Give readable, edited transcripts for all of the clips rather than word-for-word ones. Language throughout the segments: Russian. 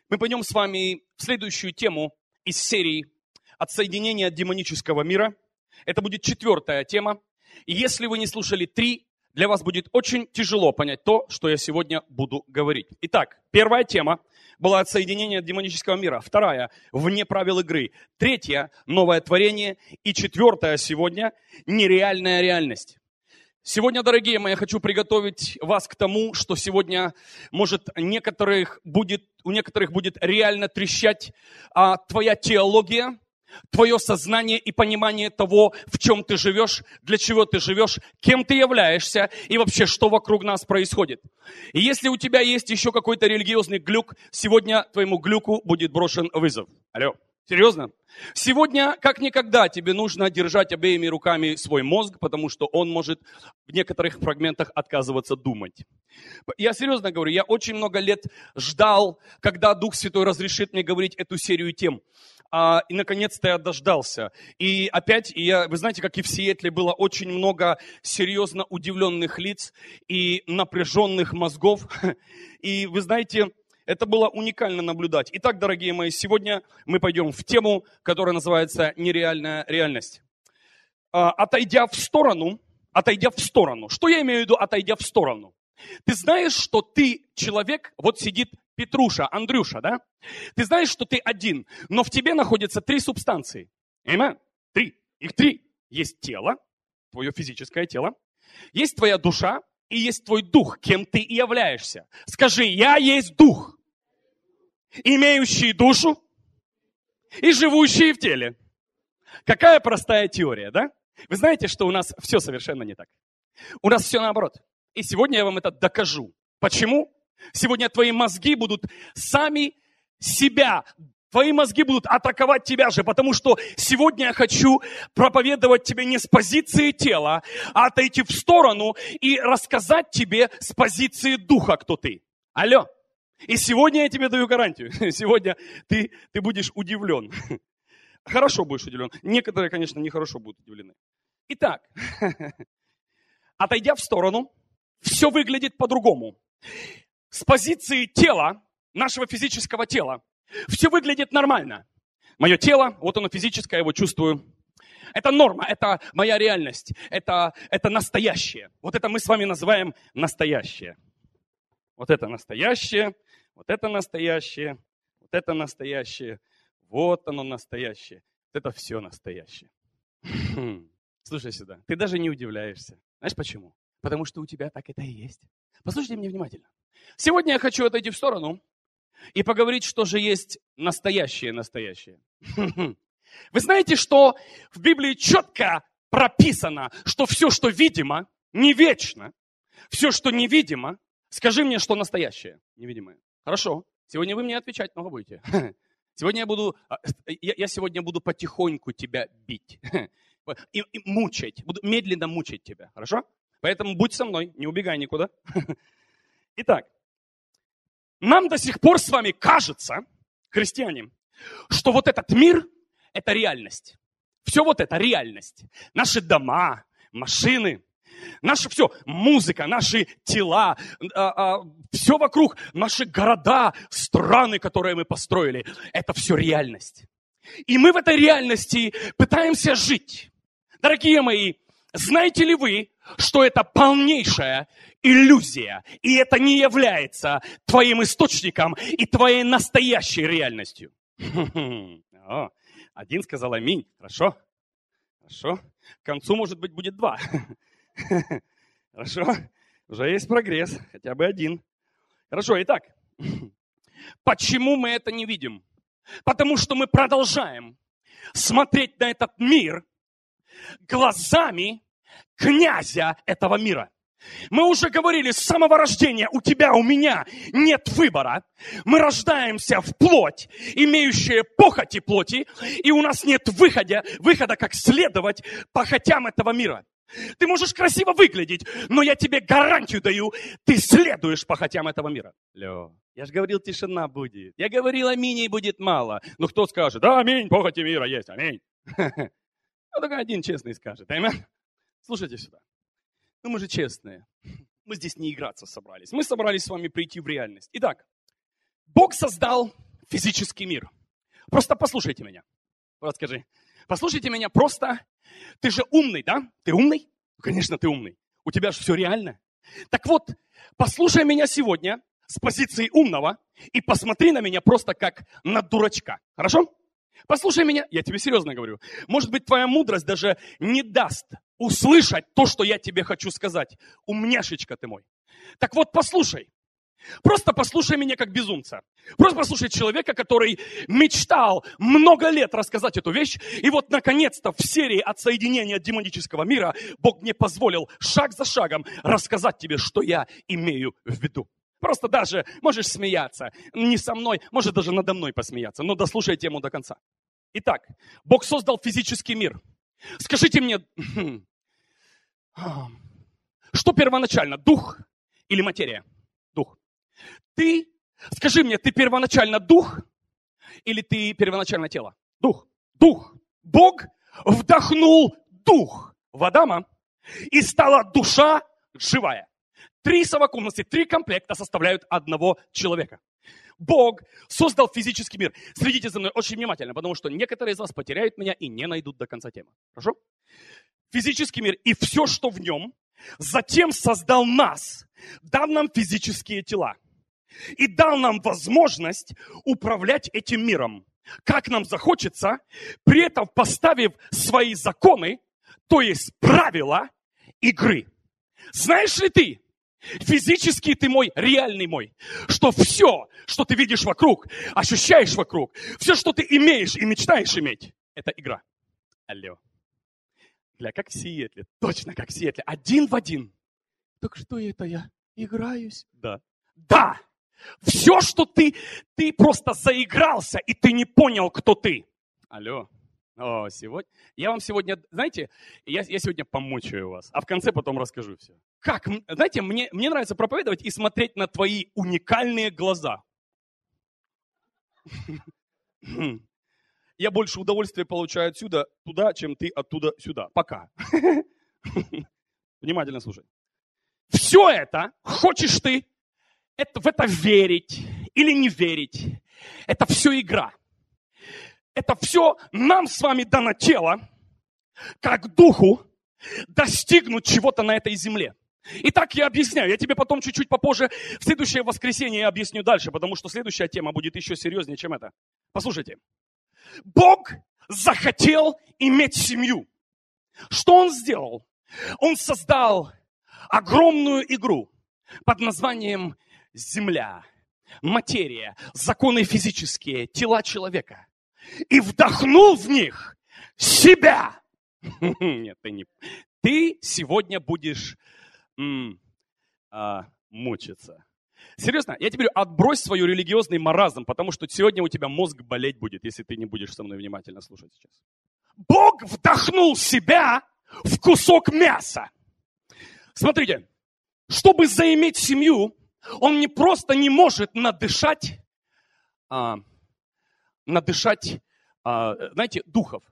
Мы пойдем с вами в следующую тему из серии «Отсоединение от демонического мира». Это будет 4-я тема. И если вы не слушали 3, для вас будет очень тяжело понять то, что я сегодня буду говорить. Итак, 1-я тема была «Отсоединение от демонического мира». 2-я «Вне правил игры». 3-я «Новое творение». И 4-я сегодня «Нереальная реальность». Сегодня, дорогие мои, я хочу приготовить вас к тому, что сегодня, может, у некоторых будет реально трещать твоя теология, твое сознание и понимание того, в чем ты живешь, для чего ты живешь, кем ты являешься и вообще, что вокруг нас происходит. И если у тебя есть еще какой-то религиозный глюк, сегодня твоему глюку будет брошен вызов. Алло. Серьезно? Сегодня, как никогда, тебе нужно держать обеими руками свой мозг, потому что он может в некоторых фрагментах отказываться думать. Я серьезно говорю, я очень много лет ждал, когда Дух Святой разрешит мне говорить эту серию тем. И, наконец-то, я дождался. И опять, вы знаете, как и в Сиэтле, было очень много серьезно удивленных лиц и напряженных мозгов. И, вы знаете, это было уникально наблюдать. Итак, дорогие мои, сегодня мы пойдем в тему, которая называется «Нереальная реальность». Отойдя в сторону, что я имею в виду, отойдя в сторону? Ты знаешь, что ты человек, вот сидит Петруша, Андрюша, да? Ты знаешь, что ты один, но в тебе находятся 3 субстанции. Amen? 3. Их 3. Есть тело, твое физическое тело, есть твоя душа и есть твой дух, кем ты и являешься. Скажи, я есть дух, имеющий душу и живущий в теле. Какая простая теория, да? Вы знаете, что у нас все совершенно не так. У нас все наоборот. И сегодня я вам это докажу. Почему? Сегодня твои мозги будут сами себя, твои мозги будут атаковать тебя же, потому что сегодня я хочу проповедовать тебе не с позиции тела, а отойти в сторону и рассказать тебе с позиции духа, кто ты. Алло. И сегодня я тебе даю гарантию. Сегодня ты будешь удивлен. Хорошо будешь удивлен. Некоторые, конечно, нехорошо будут удивлены. Итак, отойдя в сторону, все выглядит по-другому. С позиции тела, нашего физического тела, все выглядит нормально. Мое тело, вот оно физическое, я его чувствую. Это норма, это моя реальность, это настоящее. Вот это мы с вами называем настоящее. Вот это настоящее, вот это настоящее, вот это настоящее, вот оно настоящее. Вот это все настоящее. Слушай сюда, ты даже не удивляешься. Знаешь почему? Потому что у тебя так это и есть. Послушайте меня внимательно. Сегодня я хочу отойти в сторону и поговорить, что же есть настоящее. Вы знаете, что в Библии четко прописано, что все, что видимо, не вечно. Все, что невидимо, скажи мне, что настоящее, невидимое. Хорошо. Сегодня вы мне отвечать много будете. Сегодня я сегодня буду потихоньку тебя бить. И мучать. Буду медленно мучить тебя. Хорошо? Поэтому будь со мной, не убегай никуда. Итак, нам до сих пор с вами кажется, христиане, что вот этот мир – это реальность. Все вот это реальность. Наши дома, машины, наше все, музыка, наши тела, все вокруг, наши города, страны, которые мы построили – это все реальность. И мы в этой реальности пытаемся жить. Дорогие мои, знаете ли вы, что это полнейшая иллюзия, и это не является твоим источником и твоей настоящей реальностью? Один сказал аминь. Хорошо. К концу, может быть, будет 2. Хорошо. Уже есть прогресс. Хотя бы 1. Хорошо. Итак, почему мы это не видим? Потому что мы продолжаем смотреть на этот мир глазами князя этого мира. Мы уже говорили, с самого рождения у тебя, у меня нет выбора. Мы рождаемся в плоть, имеющая похоти плоти, и у нас нет выхода, как следовать похотям этого мира. Ты можешь красиво выглядеть, но я тебе гарантию даю, ты следуешь похотям этого мира. Я же говорил, тишина будет. Я говорил, аминей будет мало. Но кто скажет, да, аминь, похоти мира есть, аминь. Ну, только один честный скажет, аминь. Слушайте сюда. Ну, мы же честные. Мы здесь не играться собрались. Мы собрались с вами прийти в реальность. Итак, Бог создал физический мир. Просто послушайте меня. Вот скажи, послушайте меня просто. Ты же умный, да? Ты умный? Конечно, ты умный. У тебя же все реально. Так вот, послушай меня сегодня с позиции умного и посмотри на меня просто как на дурачка. Хорошо? Послушай меня, я тебе серьезно говорю. Может быть, твоя мудрость даже не даст услышать то, что я тебе хочу сказать. Умняшечка ты мой. Так вот, послушай. Просто послушай меня как безумца. Просто послушай человека, который мечтал много лет рассказать эту вещь. И вот, наконец-то, в серии «Отсоединения от демонического мира» Бог мне позволил шаг за шагом рассказать тебе, что я имею в виду. Просто даже можешь смеяться. Не со мной, может даже надо мной посмеяться. Но дослушай тему до конца. Итак, Бог создал физический мир. Скажите мне, что первоначально, дух или материя? Дух. Скажи мне, ты первоначально дух или ты первоначально тело? Дух. Дух. Бог вдохнул дух в Адама, и стала душа живая. 3 совокупности, 3 комплекта составляют одного человека. Бог создал физический мир. Следите за мной очень внимательно, потому что некоторые из вас потеряют меня и не найдут до конца темы. Хорошо? Физический мир и все, что в нем, затем создал нас, дав нам физические тела. И дал нам возможность управлять этим миром, как нам захочется, при этом поставив свои законы, то есть правила игры. Знаешь ли ты, физически ты мой, реальный мой, что все, что ты видишь вокруг, ощущаешь вокруг, все, что ты имеешь и мечтаешь иметь, это игра. Алло. Бля, как в Сиэтле, точно как в Сиэтле, 1 в 1. Так что это я играюсь? Да. Да! Все, что ты просто заигрался, и ты не понял, кто ты. Алло. Я вам сегодня, знаете, я сегодня помучаю вас, а в конце потом расскажу все. Как? Знаете, мне нравится проповедовать и смотреть на твои уникальные глаза. Я больше удовольствия получаю отсюда туда, чем ты оттуда сюда. Пока. Внимательно слушай. Все это, хочешь ты в это верить или не верить, это все игра. Это все нам с вами дано тело, как духу, достигнуть чего-то на этой земле. Итак, я объясняю. Я тебе потом чуть-чуть попозже, в следующее воскресенье я объясню дальше, потому что следующая тема будет еще серьезнее, чем это. Послушайте. Бог захотел иметь семью. Что Он сделал? Он создал огромную игру под названием земля, материя, законы физические, тела человека. И вдохнул в них себя. Нет, ты не. Ты сегодня будешь мучиться. Серьезно, я тебе говорю, отбрось свой религиозный маразм, потому что сегодня у тебя мозг болеть будет, если ты не будешь со мной внимательно слушать сейчас. Бог вдохнул себя в кусок мяса. Смотрите, чтобы заиметь семью, Он не просто не может надышать, знаете, духов.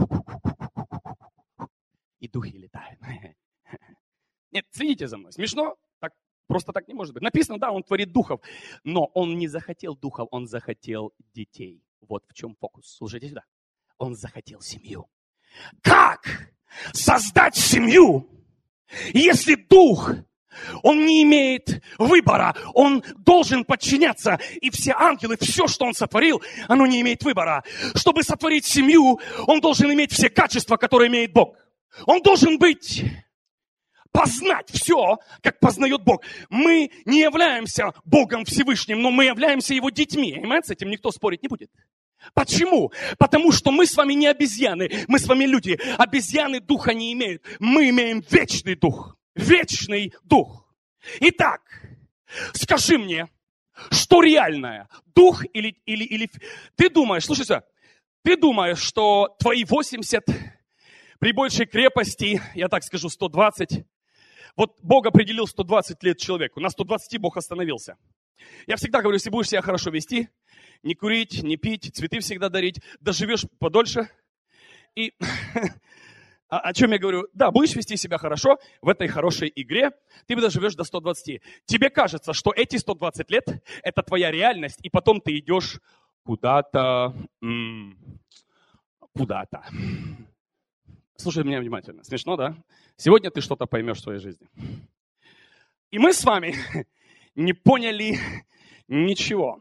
И духи летают. Нет, следите за мной. Смешно? Просто так не может быть. Написано, да, Он творит духов. Но Он не захотел духов, Он захотел детей. Вот в чем фокус. Слушайте сюда. Он захотел семью. Как создать семью, если дух, он не имеет выбора, он должен подчиняться, и все ангелы, все, что он сотворил, оно не имеет выбора. Чтобы сотворить семью, он должен иметь все качества, которые имеет Бог. Он должен познать все, как познает Бог. Мы не являемся Богом Всевышним, но мы являемся Его детьми. С этим никто спорить не будет. Почему? Потому что мы с вами не обезьяны, мы с вами люди. Обезьяны духа не имеют. Мы имеем вечный дух. Вечный дух. Итак, скажи мне, что реальное? Дух или... Ты думаешь, слушай сюда, ты думаешь, что твои 80 при большей крепости, я так скажу, 120, вот Бог определил 120 лет человеку, на 120 Бог остановился. Я всегда говорю, если будешь себя хорошо вести, не курить, не пить, цветы всегда дарить, доживешь подольше. И о чем я говорю? Да, будешь вести себя хорошо в этой хорошей игре, ты доживешь до 120. Тебе кажется, что эти 120 лет – это твоя реальность, и потом ты идешь куда-то. Слушай меня внимательно. Смешно, да? Сегодня ты что-то поймешь в своей жизни. И мы с вами не поняли ничего.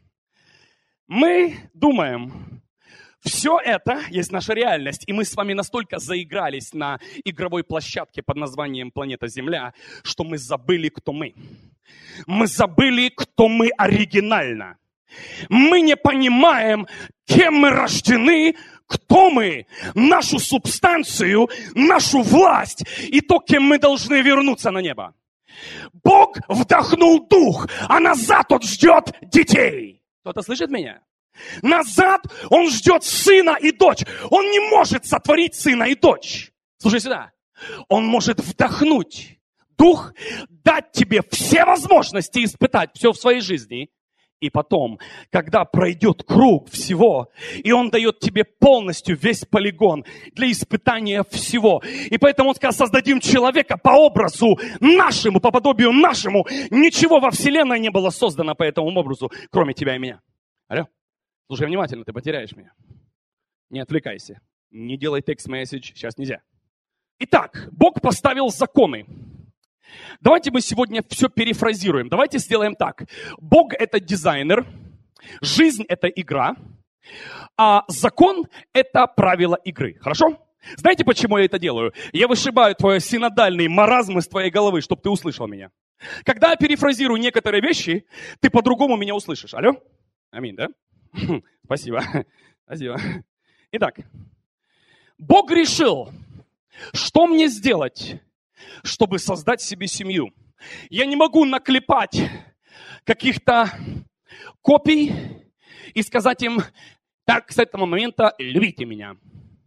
Мы думаем, все это есть наша реальность, и мы с вами настолько заигрались на игровой площадке под названием «Планета Земля», что мы забыли, кто мы. Мы забыли, кто мы оригинально. Мы не понимаем, кем мы рождены, кто мы, нашу субстанцию, нашу власть и то, кем мы должны вернуться на небо. Бог вдохнул дух, а назад Он ждет детей. Кто-то слышит меня? Назад Он ждет сына и дочь. Он не может сотворить сына и дочь. Слушай сюда. Он может вдохнуть дух, дать тебе все возможности испытать все в своей жизни. И потом, когда пройдет круг всего, и Он дает тебе полностью весь полигон для испытания всего. И поэтому Он сказал, создадим человека по образу нашему, по подобию нашему. Ничего во вселенной не было создано по этому образу, кроме тебя и меня. Алло? Слушай внимательно, ты потеряешь меня. Не отвлекайся. Не делай текст-месседж, сейчас нельзя. Итак, Бог поставил законы. Давайте мы сегодня все перефразируем. Давайте сделаем так. Бог – это дизайнер, жизнь – это игра, а закон – это правила игры. Хорошо? Знаете, почему я это делаю? Я вышибаю твой синодальный маразм из твоей головы, чтобы ты услышал меня. Когда я перефразирую некоторые вещи, ты по-другому меня услышишь. Алло? Аминь, да? Спасибо. Спасибо. Итак, Бог решил, что мне сделать, чтобы создать себе семью. Я не могу наклепать каких-то копий и сказать им, так, с этого момента любите меня.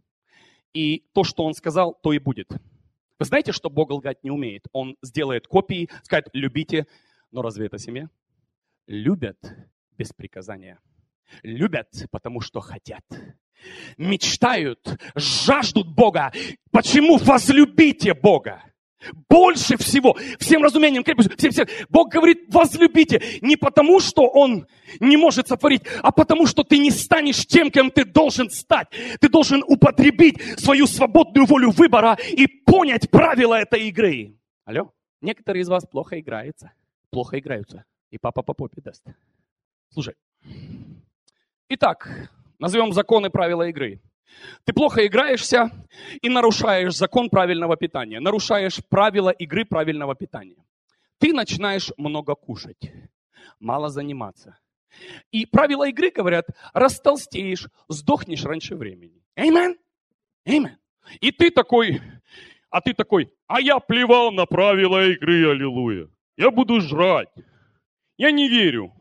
И то, что Он сказал, то и будет. Вы знаете, что Бог лгать не умеет? Он сделает копии, скажет, любите, но разве это семья? Любят без приказания. Любят, потому что хотят. Мечтают, жаждут Бога. Почему возлюбите Бога? Больше всего, всем разумением, всем. Бог говорит, возлюбите. Не потому, что Он не может сотворить, а потому, что ты не станешь тем, кем ты должен стать. Ты должен употребить свою свободную волю выбора и понять правила этой игры. Алло? Некоторые из вас плохо играются. И папа по попе даст. Слушай. Итак, назовем законы правила игры. Ты плохо играешься и нарушаешь закон правильного питания. Нарушаешь правила игры правильного питания. Ты начинаешь много кушать, мало заниматься. И правила игры говорят, растолстеешь, сдохнешь раньше времени. Amen? Amen. И ты такой, а я плевал на правила игры, аллилуйя. Я буду жрать. Я не верю.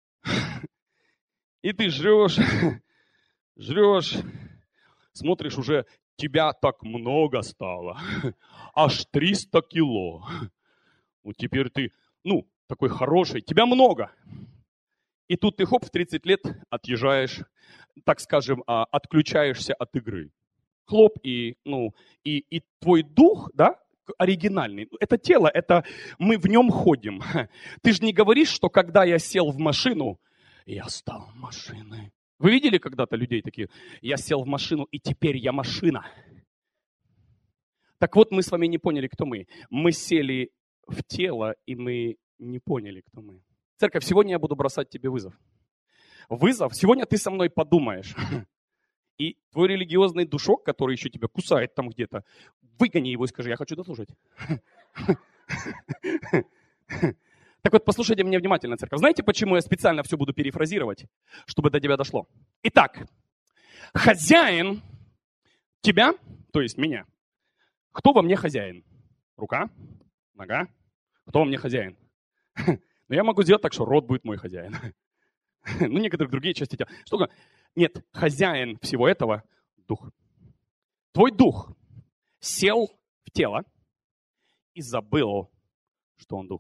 И ты жрешь, смотришь, уже тебя так много стало, аж 300 кило. Вот теперь ты, такой хороший, тебя много. И тут ты, хоп, в 30 лет отъезжаешь, так скажем, отключаешься от игры. Хлоп, и твой дух, да, оригинальный. Это тело, это мы в нем ходим. Ты же не говоришь, что когда я сел в машину, я стал машиной. Вы видели когда-то людей такие? Я сел в машину, и теперь я машина. Так вот, мы с вами не поняли, кто мы. Мы сели в тело, и мы не поняли, кто мы. Церковь, сегодня я буду бросать тебе вызов. Вызов. Сегодня ты со мной подумаешь. И твой религиозный душок, который еще тебя кусает там где-то, выгони его и скажи, я хочу дослушать. Так вот, послушайте меня внимательно, церковь. Знаете, почему я специально все буду перефразировать, чтобы до тебя дошло? Итак, хозяин тебя, то есть меня. Кто во мне хозяин? Рука? Нога? Кто во мне хозяин? Но я могу сделать так, что рот будет мой хозяин. Некоторые другие части тела. Что? Нет, хозяин всего этого – дух. Твой дух сел в тело и забыл, что он дух.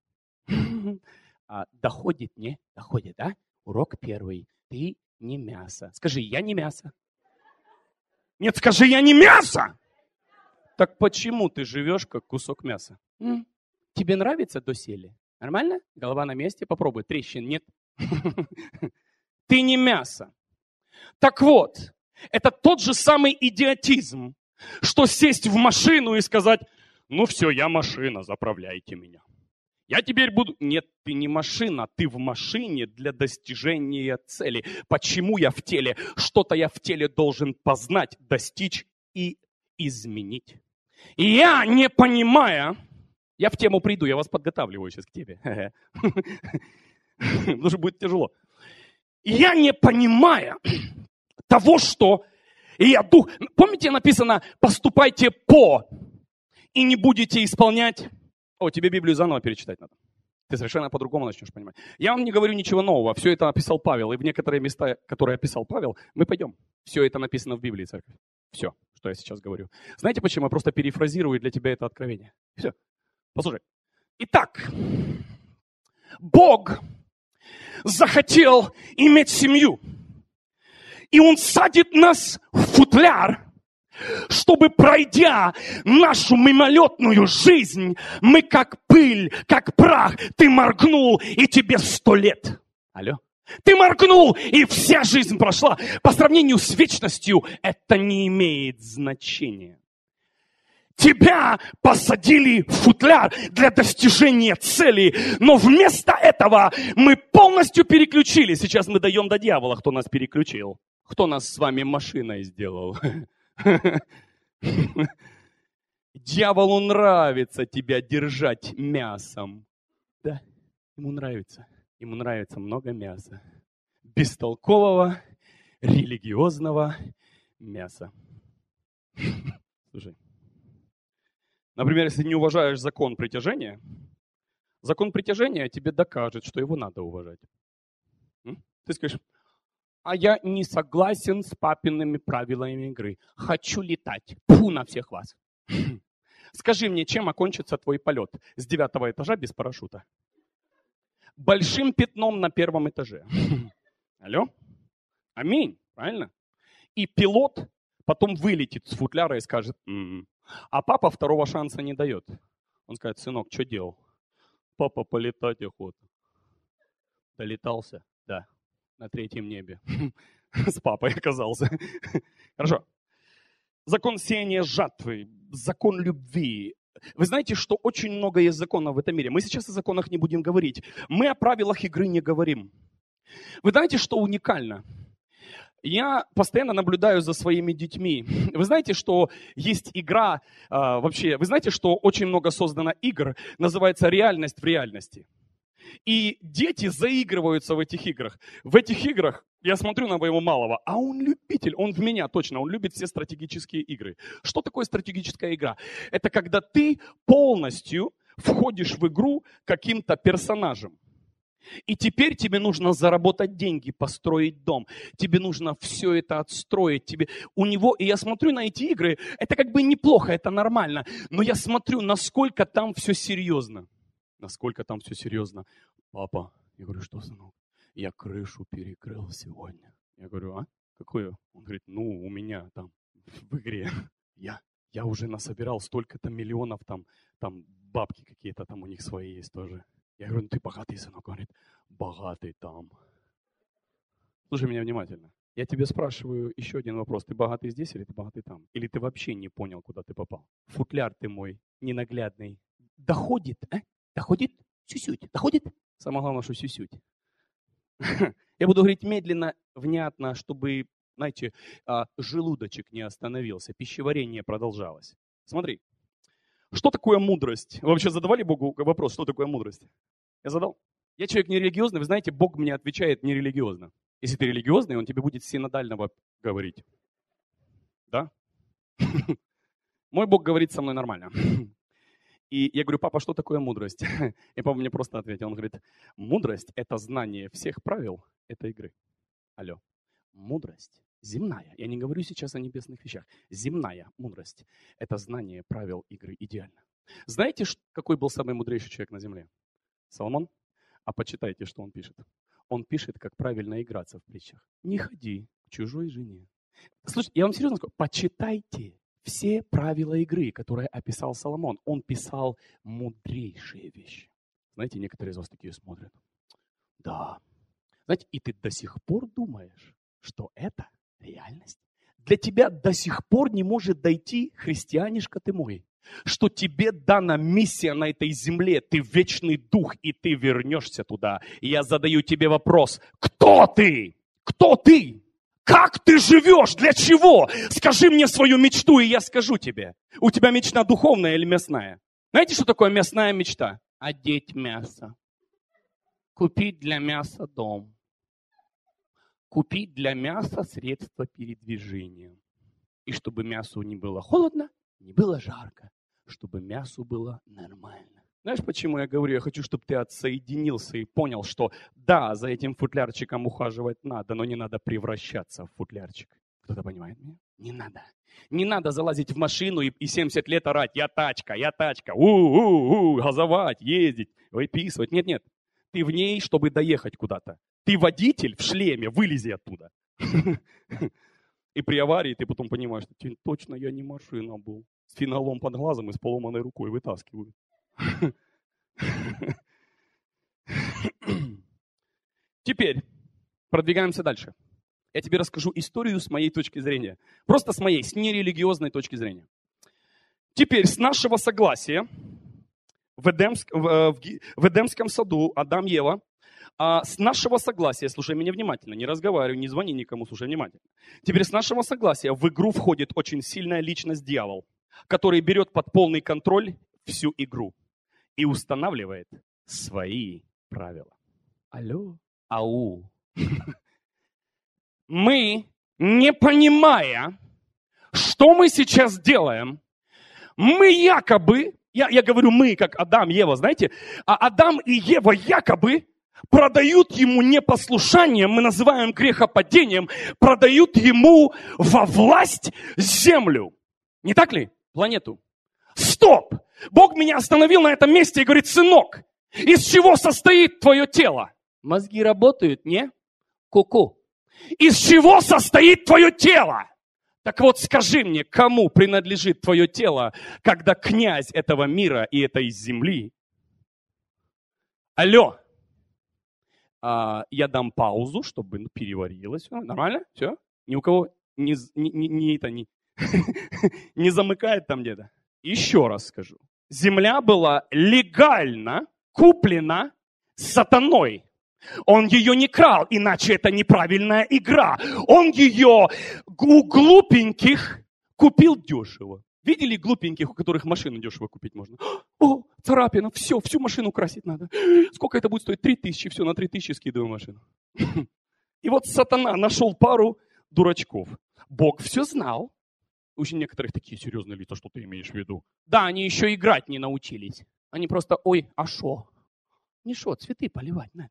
Доходит, не? Доходит, да? Урок первый. Ты не мясо. Скажи, я не мясо. Нет, скажи, я не мясо. Так почему ты живешь, как кусок мяса? Тебе нравится доселе? Нормально? Голова на месте? Попробуй. Трещин нет. Ты не мясо. Так вот, это тот же самый идиотизм, что сесть в машину и сказать, ну все, я машина, заправляйте меня. Я теперь буду... Нет, ты не машина, ты в машине для достижения цели. Почему я в теле? Что-то я в теле должен познать, достичь и изменить. И я, не понимая, я в тему приду, я вас подготавливаю сейчас к тебе. Потому что будет тяжело. Я не понимая того, что я дух... Помните, написано, поступайте по, и не будете исполнять... О, тебе Библию заново перечитать надо. Ты совершенно по-другому начнешь понимать. Я вам не говорю ничего нового. Все это описал Павел. И в некоторые места, которые описал Павел, мы пойдем. Все это написано в Библии, церковь. Все, что я сейчас говорю. Знаете почему? Я просто перефразирую для тебя это откровение. Все. Послушай. Итак, Бог захотел иметь семью. И Он садит нас в футляр, чтобы, пройдя нашу мимолетную жизнь, мы как пыль, как прах, ты моргнул, и тебе 100 лет. Алло? Ты моргнул, и вся жизнь прошла. По сравнению с вечностью это не имеет значения. Тебя посадили в футляр для достижения цели, но вместо этого мы полностью переключились. Сейчас мы даем до дьявола, кто нас переключил. Кто нас с вами машиной сделал. Дьяволу нравится тебя держать мясом. Да, ему нравится. Ему нравится много мяса. Бестолкового, религиозного мяса. Слушай. Например, если не уважаешь закон притяжения тебе докажет, что его надо уважать. Ты скажешь, а я не согласен с папиными правилами игры. Хочу летать. Фу на всех вас. Скажи мне, чем окончится твой полет с 9-го этажа без парашюта? Большим пятном на 1-м этаже. Алло? Аминь. Правильно? И пилот потом вылетит с футляра и скажет, а папа второго шанса не дает. Он скажет, сынок, что делал? Папа, полетать охота. Долетался? Да. На 3-м небе. С папой оказался. Хорошо. Закон сеяния жатвы, закон любви. Вы знаете, что очень много есть законов в этом мире. Мы сейчас о законах не будем говорить. Мы о правилах игры не говорим. Вы знаете, что уникально? Я постоянно наблюдаю за своими детьми. Вы знаете, что есть игра, вообще, вы знаете, что очень много создано игр, называется реальность в реальности. И дети заигрываются в этих играх. В этих играх я смотрю на моего малого, а он любитель, он в меня точно, он любит все стратегические игры. Что такое стратегическая игра? Это когда ты полностью входишь в игру каким-то персонажем. И теперь тебе нужно заработать деньги, построить дом. Тебе нужно все это отстроить. У него, и я смотрю на эти игры, это как бы неплохо, это нормально. Но я смотрю, насколько там все серьезно. Насколько там все серьезно. Папа, я говорю, что, сынок? Я крышу перекрыл сегодня. Я говорю, а? Какую? Он говорит, ну, у меня там в игре. Я уже насобирал столько-то миллионов, там бабки какие-то там у них свои есть тоже. Я говорю, ну ты богатый, сынок. Он говорит, богатый там. Слушай меня внимательно. Я тебе спрашиваю еще один вопрос. Ты богатый здесь или ты богатый там? Или ты вообще не понял, куда ты попал? Футляр ты мой ненаглядный. Доходит, а? Доходит? Сюсють. Доходит? Самое главное, что сюсють. Я буду говорить медленно, внятно, чтобы, знаете, желудочек не остановился, пищеварение продолжалось. Смотри, что такое мудрость? Вы вообще задавали Богу вопрос, что такое мудрость? Я задал. Я человек нерелигиозный, вы знаете, Бог мне отвечает нерелигиозно. Если ты религиозный, Он тебе будет синодального говорить. Да? Мой Бог говорит со мной нормально. И я говорю, папа, что такое мудрость? И папа мне просто ответил, он говорит, мудрость – это знание всех правил этой игры. Алло. Мудрость земная. Я не говорю сейчас о небесных вещах. Земная мудрость – это знание правил игры идеально. Знаете, какой был самый мудрейший человек на земле? Соломон? А почитайте, что он пишет. Он пишет, как правильно играться в притчах. Не ходи к чужой жене. Слушайте, я вам серьезно скажу, почитайте все правила игры, которые описал Соломон. Он писал мудрейшие вещи. Знаете, некоторые из вас такие смотрят. Да. Знаете, и ты до сих пор думаешь, что это реальность. Для тебя до сих пор не может дойти, христианишка ты мой, что тебе дана миссия на этой земле, ты вечный дух, и ты вернешься туда. И я задаю тебе вопрос, кто ты? Кто ты? Как ты живешь? Для чего? Скажи мне свою мечту, и я скажу тебе. У тебя мечта духовная или мясная? Знаете, что такое мясная мечта? Одеть мясо. Купить для мяса дом. Купить для мяса средства передвижения. И чтобы мясу не было холодно, не было жарко. Чтобы мясу было нормально. Знаешь, почему я говорю? Я хочу, чтобы ты отсоединился и понял, что да, за этим футлярчиком ухаживать надо, но не надо превращаться в футлярчик. Кто-то понимает меня? Не надо. Не надо залазить в машину и 70 лет орать: я тачка, газовать, ездить, выписывать. Нет. Ты в ней, чтобы доехать куда-то. Ты водитель в шлеме, вылези оттуда. И при аварии ты потом понимаешь, что точно я не машина был. С финалом под глазом и с поломанной рукой вытаскивают. Теперь продвигаемся дальше. Я тебе расскажу историю с моей точки зрения. Просто с моей, с нерелигиозной точки зрения. Теперь с нашего согласия в Эдемском саду Адам и Ева, с нашего согласия, слушай меня внимательно, не разговаривай, не звони никому, слушай внимательно. Теперь с нашего согласия в игру входит очень сильная личность дьявол, который берет под полный контроль всю игру и устанавливает свои правила. Алло? Ау. Мы, не понимая, что мы сейчас делаем, мы якобы, я говорю мы, как Адам и Ева, знаете, а Адам и Ева якобы продают ему непослушание, мы называем грехопадением, продают ему во власть землю. Не так ли? Планету. Стоп! Бог меня остановил на этом месте и говорит: сынок, из чего состоит твое тело? Мозги работают, не? Ку-ку. Из чего состоит твое тело? Так вот, скажи мне, кому принадлежит твое тело, когда князь этого мира и этой земли? Алло. Я дам паузу, чтобы переварилось. Нормально? Все? Ни у кого не замыкает там где-то? Еще раз скажу. Земля была легально куплена сатаной. Он ее не крал, иначе это неправильная игра. Он ее у глупеньких купил дешево. Видели глупеньких, у которых машину дешево купить можно? О, царапина, все, всю машину красить надо. Сколько это будет стоить? 3000, все, на 3000 скидываю машину. И вот сатана нашел пару дурачков. Бог все знал. Очень некоторых такие серьезные лица, что ты имеешь в виду? Да, они еще играть не научились. Они просто, ой, а шо? Не шо, цветы поливать надо.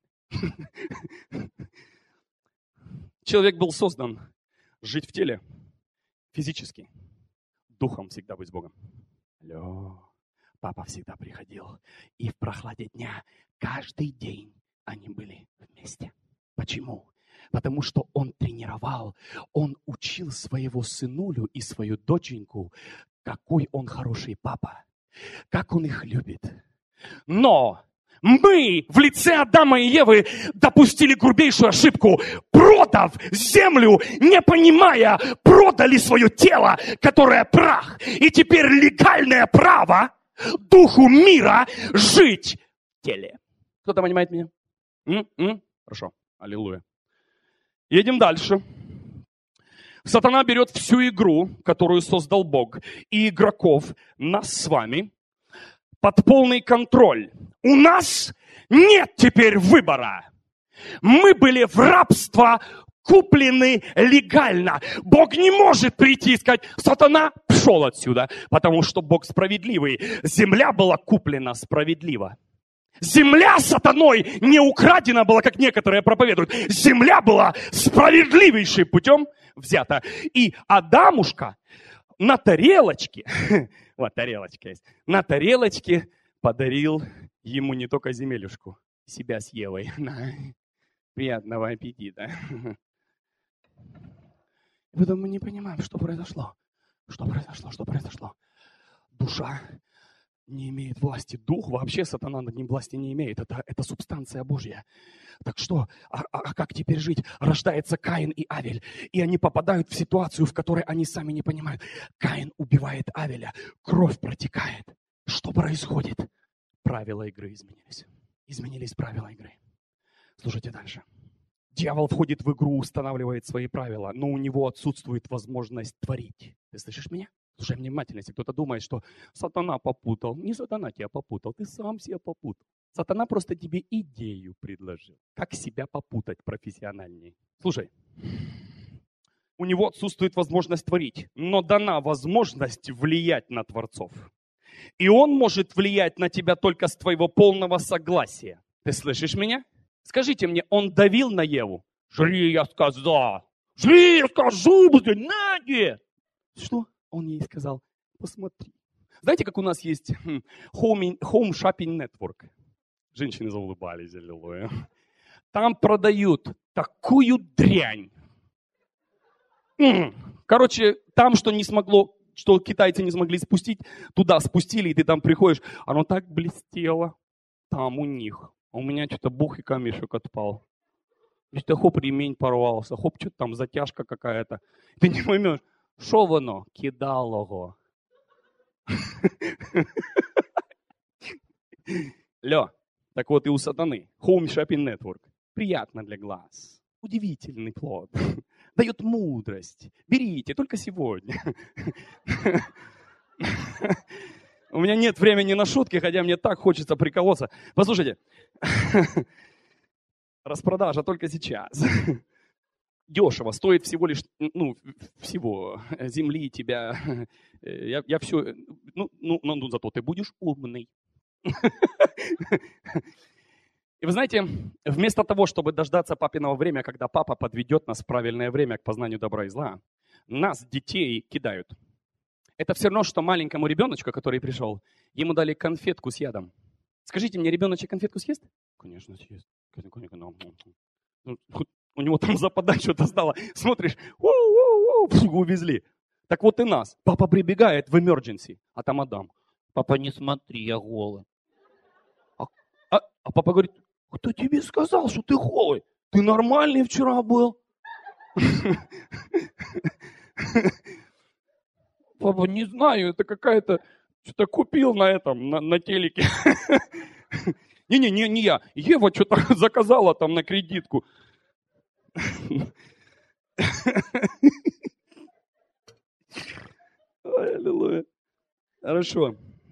Человек был создан жить в теле физически, духом всегда быть с Богом. Алло, папа всегда приходил, и в прохладе дня каждый день они были вместе. Почему? Потому что он тренировал, он учил своего сынулю и свою доченьку, какой он хороший папа, как он их любит. Но мы в лице Адама и Евы допустили грубейшую ошибку, продав землю, не понимая, продали свое тело, которое прах. И теперь легальное право духу мира жить в теле. Кто-то понимает меня? Хорошо, аллилуйя. Едем дальше. Сатана берет всю игру, которую создал Бог, и игроков, нас с вами, под полный контроль. У нас нет теперь выбора. Мы были в рабство куплены легально. Бог не может прийти и сказать: сатана, пошел отсюда, потому что Бог справедливый. Земля была куплена справедливо. Земля сатаной не украдена была, как некоторые проповедуют. Земля была справедливейшим путем взята. И Адамушка на тарелочке, вот тарелочка есть, на тарелочке подарил ему не только земелюшку, себя с Евой. Приятного аппетита. И потом мы не понимаем, что произошло. Что произошло? Душа не имеет власти. Дух вообще сатана над ним власти не имеет. Это субстанция Божья. Так что, как теперь жить? Рождается Каин и Авель. И они попадают в ситуацию, в которой они сами не понимают. Каин убивает Авеля. Кровь протекает. Что происходит? Правила игры изменились. Изменились правила игры. Слушайте дальше. Дьявол входит в игру, устанавливает свои правила, но у него отсутствует возможность творить. Ты слышишь меня? Слушай внимательно, если кто-то думает, что сатана попутал. Не сатана тебя попутал, ты сам себя попутал. Сатана просто тебе идею предложил. Как себя попутать профессиональнее. Слушай, у него отсутствует возможность творить, но дана возможность влиять на творцов. И он может влиять на тебя только с твоего полного согласия. Ты слышишь меня? Скажите мне, он давил на Еву? Жри, я сказал. Жри, я скажу, наги. Что? Он ей сказал, посмотри. Знаете, как у нас есть Home Shopping Network? Женщины заулыбались, аллилуйя. Там продают такую дрянь. Короче, там, что китайцы не смогли спустить, туда спустили, и ты там приходишь, оно так блестело там у них. А у меня что-то бух и камешек отпал. Что-то хоп, ремень порвался, хоп, что-то там затяжка какая-то. Ты не поймешь, що воно? Кидалого. Лё, так вот и у сатаны. Home Shopping Network. Приятно для глаз. Удивительный плод. Дает мудрость. Берите, только сегодня. У меня нет времени на шутки, хотя мне так хочется приколоться. Послушайте. Распродажа только сейчас. Дешево, стоит всего лишь, всего земли тебя. Я все, зато ты будешь умный. И вы знаете, вместо того, чтобы дождаться папиного времени, когда папа подведет нас в правильное время к познанию добра и зла, нас, детей, кидают. Это все равно, что маленькому ребеночку, который пришел, ему дали конфетку с ядом. Скажите мне, ребеночек конфетку съест? Конечно, съест. У него там западать что-то стало. Смотришь, увезли. Так вот и нас. Папа прибегает в emergency, а там Адам. Папа, не смотри, я голый. А папа говорит, кто тебе сказал, что ты голый? Ты нормальный вчера был. Папа, не знаю, это какая-то... Что-то купил на этом, на телеке. Не я. Ева что-то заказала там на кредитку. Аллилуйя. Хорошо.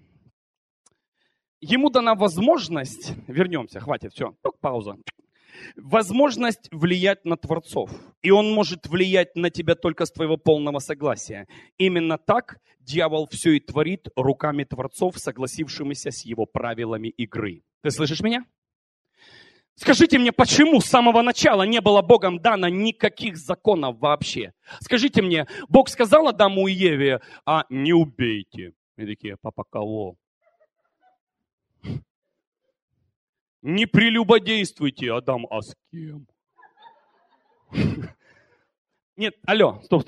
Ему дана возможность, вернемся, хватит, все, пауза. Возможность влиять на творцов. И он может влиять на тебя только с твоего полного согласия. Именно так дьявол все и творит руками творцов, согласившимися с его правилами игры. Ты слышишь меня? Скажите мне, почему с самого начала не было Богом дано никаких законов вообще? Скажите мне, Бог сказал Адаму и Еве, не убейте. И такие, папа, кого? Не прелюбодействуйте, Адам, а с кем? Нет, алло, стоп.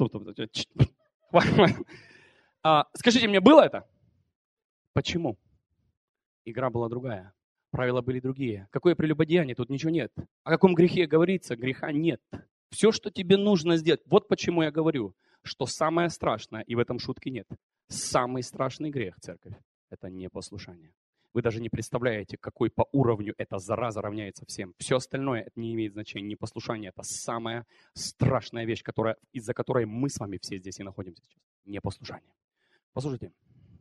Скажите мне, было это? Почему? Игра была другая. Правила были другие. Какое прелюбодеяние? Тут ничего нет. О каком грехе говорится? Греха нет. Все, что тебе нужно сделать. Вот почему я говорю, что самое страшное, и в этом шутки нет, самый страшный грех, церковь, это непослушание. Вы даже не представляете, какой по уровню эта зараза равняется всем. Все остальное это не имеет значения. Непослушание – это самая страшная вещь, из-за которой мы с вами все здесь и находимся сейчас. Непослушание. Послушайте.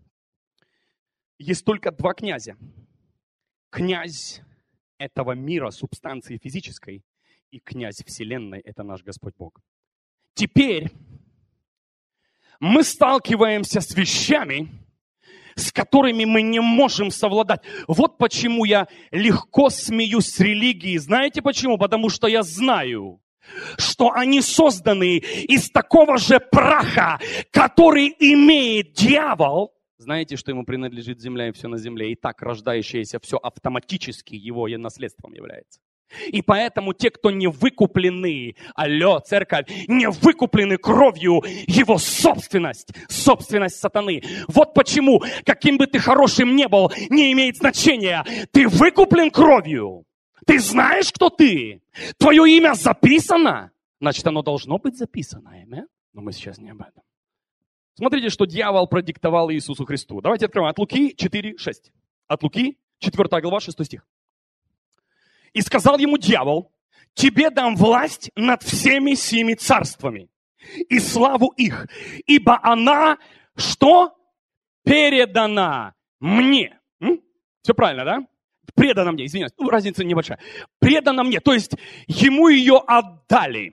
Есть только два князя. Князь этого мира, субстанции физической, и князь вселенной – это наш Господь Бог. Теперь мы сталкиваемся с вещами, с которыми мы не можем совладать. Вот почему я легко смеюсь с религией. Знаете почему? Потому что я знаю, что они созданы из такого же праха, который имеет дьявол. Знаете, что ему принадлежит земля и все на земле, и так рождающееся все автоматически его наследством является. И поэтому те, кто не выкуплены, алло, церковь, не выкуплены кровью, его собственность сатаны. Вот почему, каким бы ты хорошим ни был, не имеет значения. Ты выкуплен кровью. Ты знаешь, кто ты. Твое имя записано. Значит, оно должно быть записано. Аминь. Но мы сейчас не об этом. Смотрите, что дьявол продиктовал Иисусу Христу. Давайте откроем от Луки 4:6. От Луки 4 глава 6 стих. И сказал ему дьявол: тебе дам власть над всеми семи царствами и славу их, ибо она, что? Передана мне. Все правильно, да? Предана мне, извиняюсь, разница небольшая. Предана мне, то есть ему ее отдали,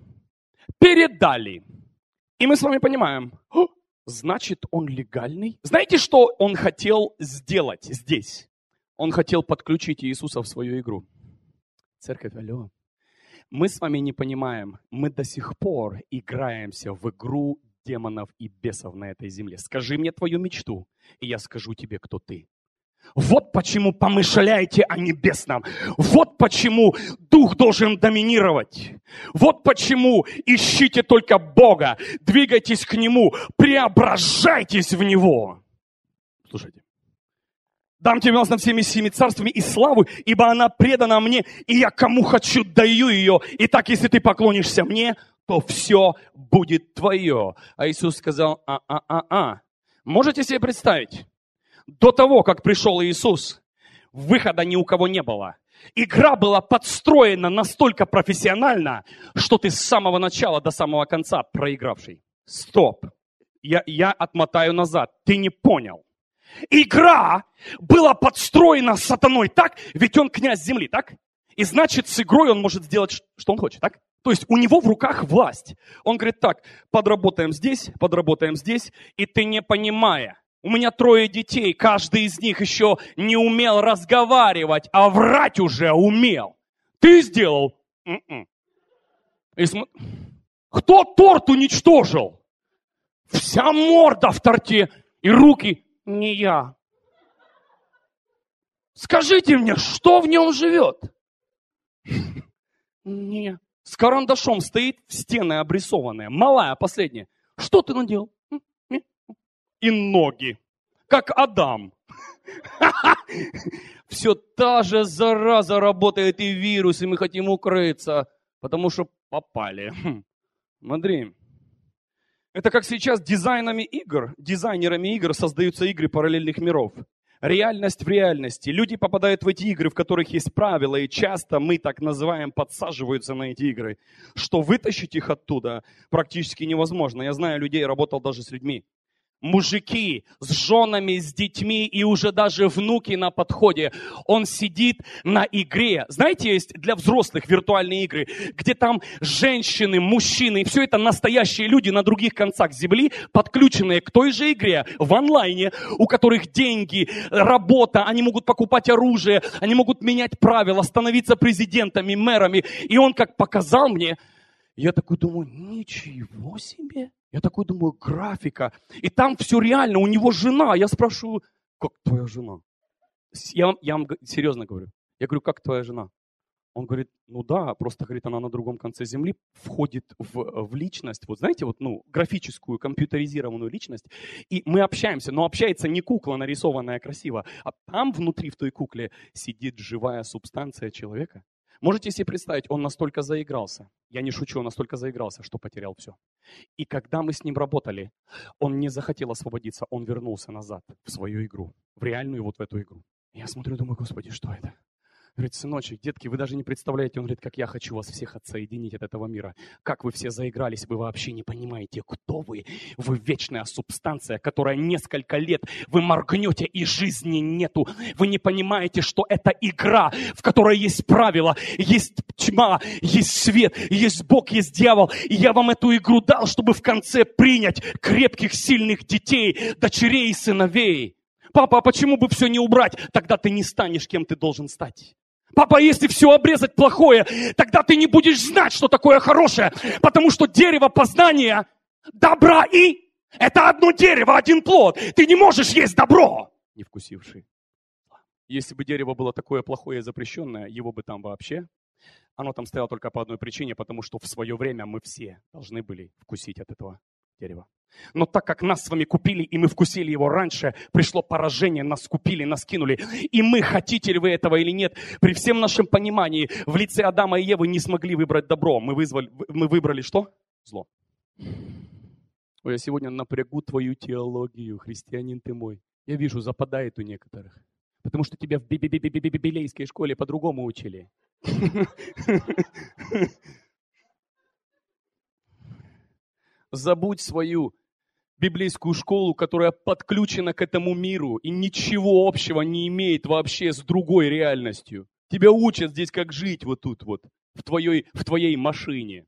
передали. И мы с вами понимаем, значит, он легальный. Знаете, что он хотел сделать здесь? Он хотел подключить Иисуса в свою игру. Церковь, алло. Мы с вами не понимаем, мы до сих пор играемся в игру демонов и бесов на этой земле. Скажи мне твою мечту, и я скажу тебе, кто ты. Вот почему помышляйте о небесном. Вот почему Дух должен доминировать. Вот почему ищите только Бога, двигайтесь к Нему, преображайтесь в Него. Слушайте. Дам тебе власть над всеми семи царствами и славу, ибо она предана мне, и я кому хочу даю ее. И так, если ты поклонишься мне, то все будет твое. А Иисус сказал: Можете себе представить? До того, как пришел Иисус, выхода ни у кого не было. Игра была подстроена настолько профессионально, что ты с самого начала до самого конца проигравший. Стоп. Я отмотаю назад. Ты не понял. Игра была подстроена сатаной так, ведь он князь земли, так? И значит, с игрой он может сделать, что он хочет, так? То есть у него в руках власть. Он говорит: так, подработаем здесь, и ты не понимая. У меня 3 детей, каждый из них еще не умел разговаривать, а врать уже умел. Ты сделал? Кто торт уничтожил? Вся морда в торте и руки. Не я. Скажите мне, что в нем живет? Не. С карандашом стоит, в стены обрисованные. Малая, последняя. Что ты наделал? И ноги. Как Адам. Все та же зараза работает, и вирус, и мы хотим укрыться, потому что попали. Смотри. Это как сейчас дизайнерами игр создаются игры параллельных миров. Реальность в реальности. Люди попадают в эти игры, в которых есть правила, и часто мы, так называем, подсаживаются на эти игры, что вытащить их оттуда практически невозможно. Я знаю людей, работал даже с людьми. Мужики с женами, с детьми и уже даже внуки на подходе. Он сидит на игре. Знаете, есть для взрослых виртуальные игры, где там женщины, мужчины, все это настоящие люди на других концах земли, подключенные к той же игре в онлайне, у которых деньги, работа, они могут покупать оружие, они могут менять правила, становиться президентами, мэрами. И он как показал мне, я такой думаю, ничего себе. Я такой думаю, графика. И там все реально, у него жена. Я спрашиваю, как твоя жена? Я вам серьезно говорю. Я говорю, как твоя жена? Он говорит, ну да, просто, говорит, она на другом конце земли входит в личность. Вот знаете, вот, графическую, компьютеризированную личность. И мы общаемся, но общается не кукла, нарисованная красиво, а там внутри в той кукле сидит живая субстанция человека. Можете себе представить, он настолько заигрался, я не шучу, он настолько заигрался, что потерял все. И когда мы с ним работали, он не захотел освободиться, он вернулся назад в свою игру, в реальную вот в эту игру. Я смотрю, думаю, Господи, что это? Говорит, сыночек, детки, вы даже не представляете, он говорит, как я хочу вас всех отсоединить от этого мира. Как вы все заигрались, вы вообще не понимаете, кто вы. Вы вечная субстанция, которая несколько лет, вы моргнете и жизни нету. Вы не понимаете, что это игра, в которой есть правила, есть тьма, есть свет, есть Бог, есть дьявол. И я вам эту игру дал, чтобы в конце принять крепких, сильных детей, дочерей и сыновей. Папа, а почему бы все не убрать? Тогда ты не станешь, кем ты должен стать. Папа, если все обрезать плохое, тогда ты не будешь знать, что такое хорошее. Потому что дерево познания добра и... Это одно дерево, один плод. Ты не можешь есть добро, не вкусивший. Если бы дерево было такое плохое и запрещенное, его бы там вообще Оно там стояло только по одной причине, потому что в свое время мы все должны были вкусить от этого дерева. Но так как нас с вами купили, и мы вкусили его раньше, пришло поражение, нас купили, нас кинули. И мы, хотите ли вы этого или нет, при всем нашем понимании, в лице Адама и Евы не смогли выбрать добро. Мы выбрали что? Зло. Ой, я сегодня напрягу твою теологию, христианин ты мой. Я вижу, западает у некоторых. Потому что тебя в библейской школе по-другому учили. Забудь свою библейскую школу, которая подключена к этому миру и ничего общего не имеет вообще с другой реальностью. Тебя учат здесь, как жить вот тут вот, в твоей машине.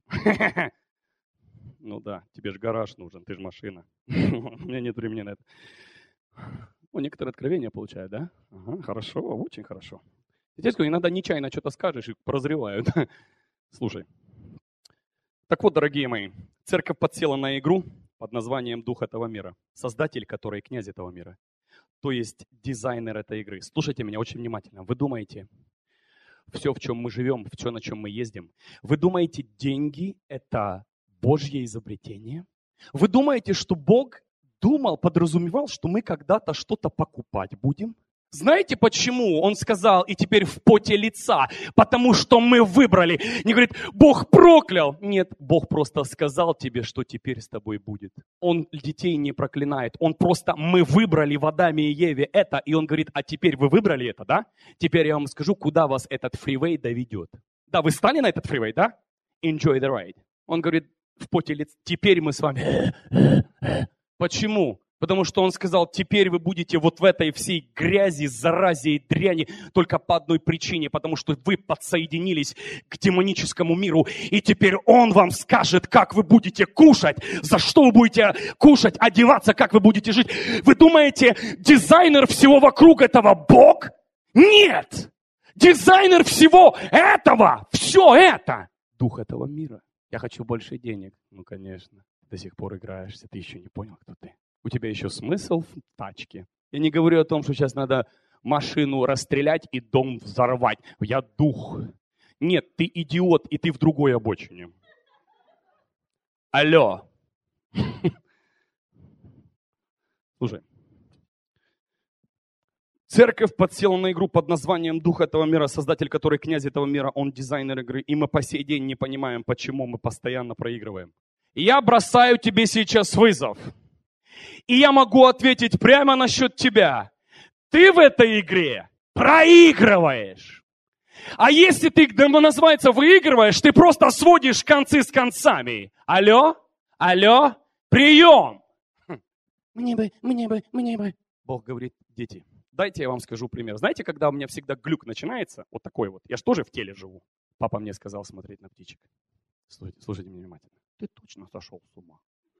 Ну да, тебе же гараж нужен, ты же машина. У меня нет времени на это. Ну, некоторые откровения получают, да? Ага, хорошо, очень хорошо. Здесь иногда нечаянно что-то скажешь и прозревают. Слушай. Так вот, дорогие мои, церковь подсела на игру под названием «Дух этого мира». Создатель, который князь этого мира. То есть дизайнер этой игры. Слушайте меня очень внимательно. Вы думаете, все, в чем мы живем, все, на чем мы ездим, вы думаете, деньги – это Божье изобретение? Вы думаете, что Бог подразумевал, что мы когда-то что-то покупать будем? Знаете, почему он сказал, и теперь в поте лица? Потому что мы выбрали. Не говорит, Бог проклял. Нет, Бог просто сказал тебе, что теперь с тобой будет. Он детей не проклинает. Он просто, мы выбрали в Адаме и Еве это. И он говорит, а теперь вы выбрали это, да? Теперь я вам скажу, куда вас этот фривей доведет. Да, вы стали на этот фривей, да? Enjoy the ride. Он говорит, в поте лица, теперь мы с вами. Почему? Потому что он сказал, теперь вы будете вот в этой всей грязи, заразе и дряни только по одной причине, потому что вы подсоединились к демоническому миру, и теперь он вам скажет, как вы будете кушать, за что вы будете кушать, одеваться, как вы будете жить. Вы думаете, дизайнер всего вокруг этого Бог? Нет! Дизайнер всего этого, все это, дух этого мира. Я хочу больше денег. Ну, конечно, до сих пор играешься, ты еще не понял, кто ты. У тебя еще смысл в тачке. Я не говорю о том, что сейчас надо машину расстрелять и дом взорвать. Я дух. Нет, ты идиот, и ты в другой обочине. Алло. Слушай. Церковь подсела на игру под названием «Дух этого мира», создатель, который князь этого мира, он дизайнер игры. И мы по сей день не понимаем, почему мы постоянно проигрываем. Я бросаю тебе сейчас вызов. И я могу ответить прямо насчет тебя. Ты в этой игре проигрываешь. А если ты, называется, выигрываешь, ты просто сводишь концы с концами. Алло? Алло? Прием! Мне бы. Бог говорит, дети, дайте я вам скажу пример. Знаете, когда у меня всегда глюк начинается, вот такой вот, я же тоже в теле живу. Папа мне сказал смотреть на птичек. Слушайте меня внимательно. Ты точно сошел с ума.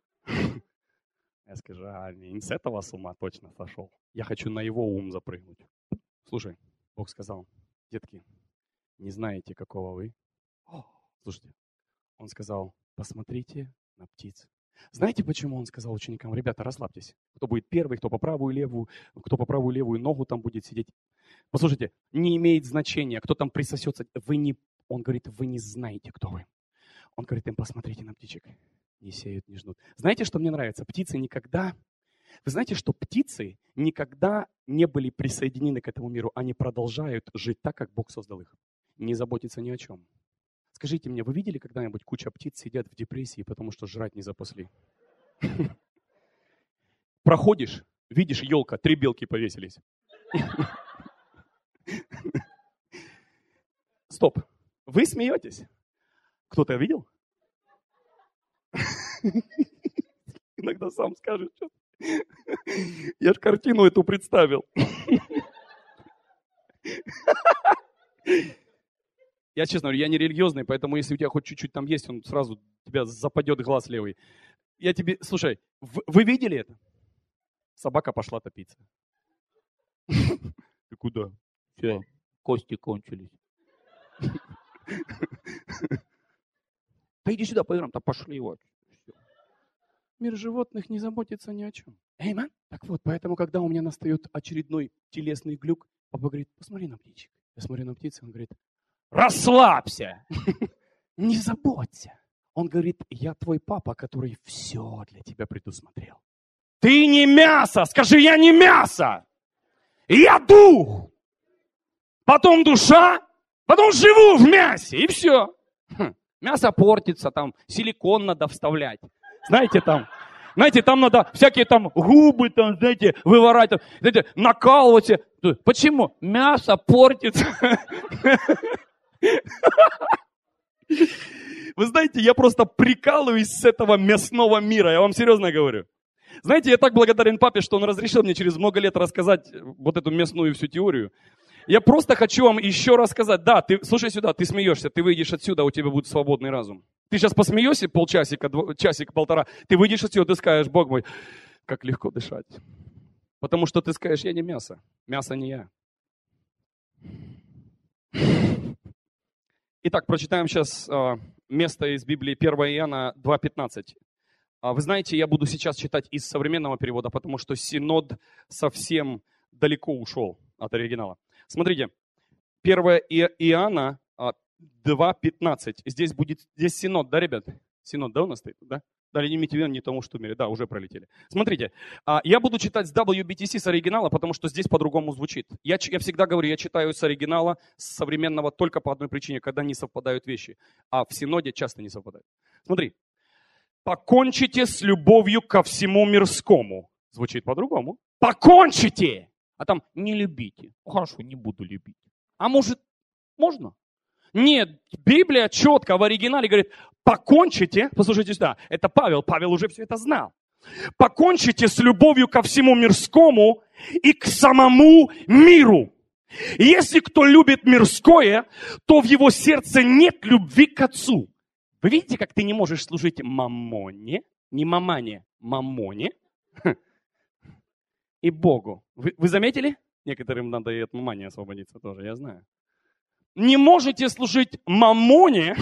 Я скажу, не с этого с ума точно сошел. Я хочу на его ум запрыгнуть. Слушай, Бог сказал, детки, не знаете, какого вы? Слушайте, он сказал, посмотрите на птиц. Знаете, почему он сказал ученикам, ребята, расслабьтесь. Кто будет первый, кто по правую и левую ногу там будет сидеть. Послушайте, не имеет значения, кто там присосется. Он говорит, вы не знаете, кто вы. Он говорит им, посмотрите на птичек. Не сеют, не жнут. Знаете, что мне нравится? Птицы никогда... Вы знаете, что птицы никогда не были присоединены к этому миру. Они продолжают жить так, как Бог создал их. Не заботиться ни о чем. Скажите мне, вы видели когда-нибудь куча птиц сидят в депрессии, потому что жрать не запасли? Проходишь, видишь, елка, 3 белки повесились. Стоп. Вы смеетесь? Кто-то видел? Иногда сам скажет что-то. Я ж картину эту представил. Я честно говорю, я не религиозный, поэтому если у тебя хоть чуть-чуть там есть, он сразу тебя западет глаз левый. Слушай, вы видели это? Собака пошла топиться. Ты куда? Все, кости кончились. Да иди сюда, поиграем, там пошли вот. Мир животных не заботится ни о чем. Эйман? Так вот, поэтому, когда у меня настает очередной телесный глюк, папа говорит, посмотри на птичек. Я смотрю на птицы, он говорит, расслабься, не заботься. Он говорит, я твой папа, который все для тебя предусмотрел. Ты не мясо, скажи, я не мясо, я дух. Потом душа, потом живу в мясе, и все. Мясо портится, там силикон надо вставлять. Знаете, там надо всякие там губы, там, знаете, выворачивать, знаете, накалывать. Почему? Мясо портится. Вы знаете, я просто прикалываюсь с этого мясного мира, я вам серьезно говорю. Знаете, я так благодарен папе, что он разрешил мне через много лет рассказать вот эту мясную всю теорию. Я просто хочу вам еще раз сказать, да, ты, слушай сюда, ты смеешься, ты выйдешь отсюда, у тебя будет свободный разум. Ты сейчас посмеешься полчасика, часик-полтора, ты выйдешь отсюда, ты скажешь, Бог мой, как легко дышать. Потому что ты скажешь, я не мясо, мясо не я. Итак, прочитаем сейчас место из Библии 1 Иоанна 2:15. Вы знаете, я буду сейчас читать из современного перевода, потому что Синод совсем далеко ушел от оригинала. Смотрите, 1 Иоанна 2:15. Здесь Синод, да, ребят? Синод, да, у нас стоит? Да? Дали не имейте в виду, не тому, что в мире. Да, уже пролетели. Смотрите, я буду читать с WBTC, с оригинала, потому что здесь по-другому звучит. Я всегда говорю, я читаю с оригинала, с современного только по одной причине, когда не совпадают вещи. А в Синоде часто не совпадают. Смотри. Покончите с любовью ко всему мирскому. Звучит по-другому. Покончите! А там не любите. Хорошо, не буду любить. А может, можно? Нет, Библия четко в оригинале говорит, покончите, послушайте сюда, это Павел уже все это знал. Покончите с любовью ко всему мирскому и к самому миру. Если кто любит мирское, то в его сердце нет любви к Отцу. Вы видите, как ты не можешь служить мамоне, не мамане, мамоне и Богу. Вы заметили? Некоторым надо и от мамани освободиться тоже, я знаю. Не можете служить мамоне.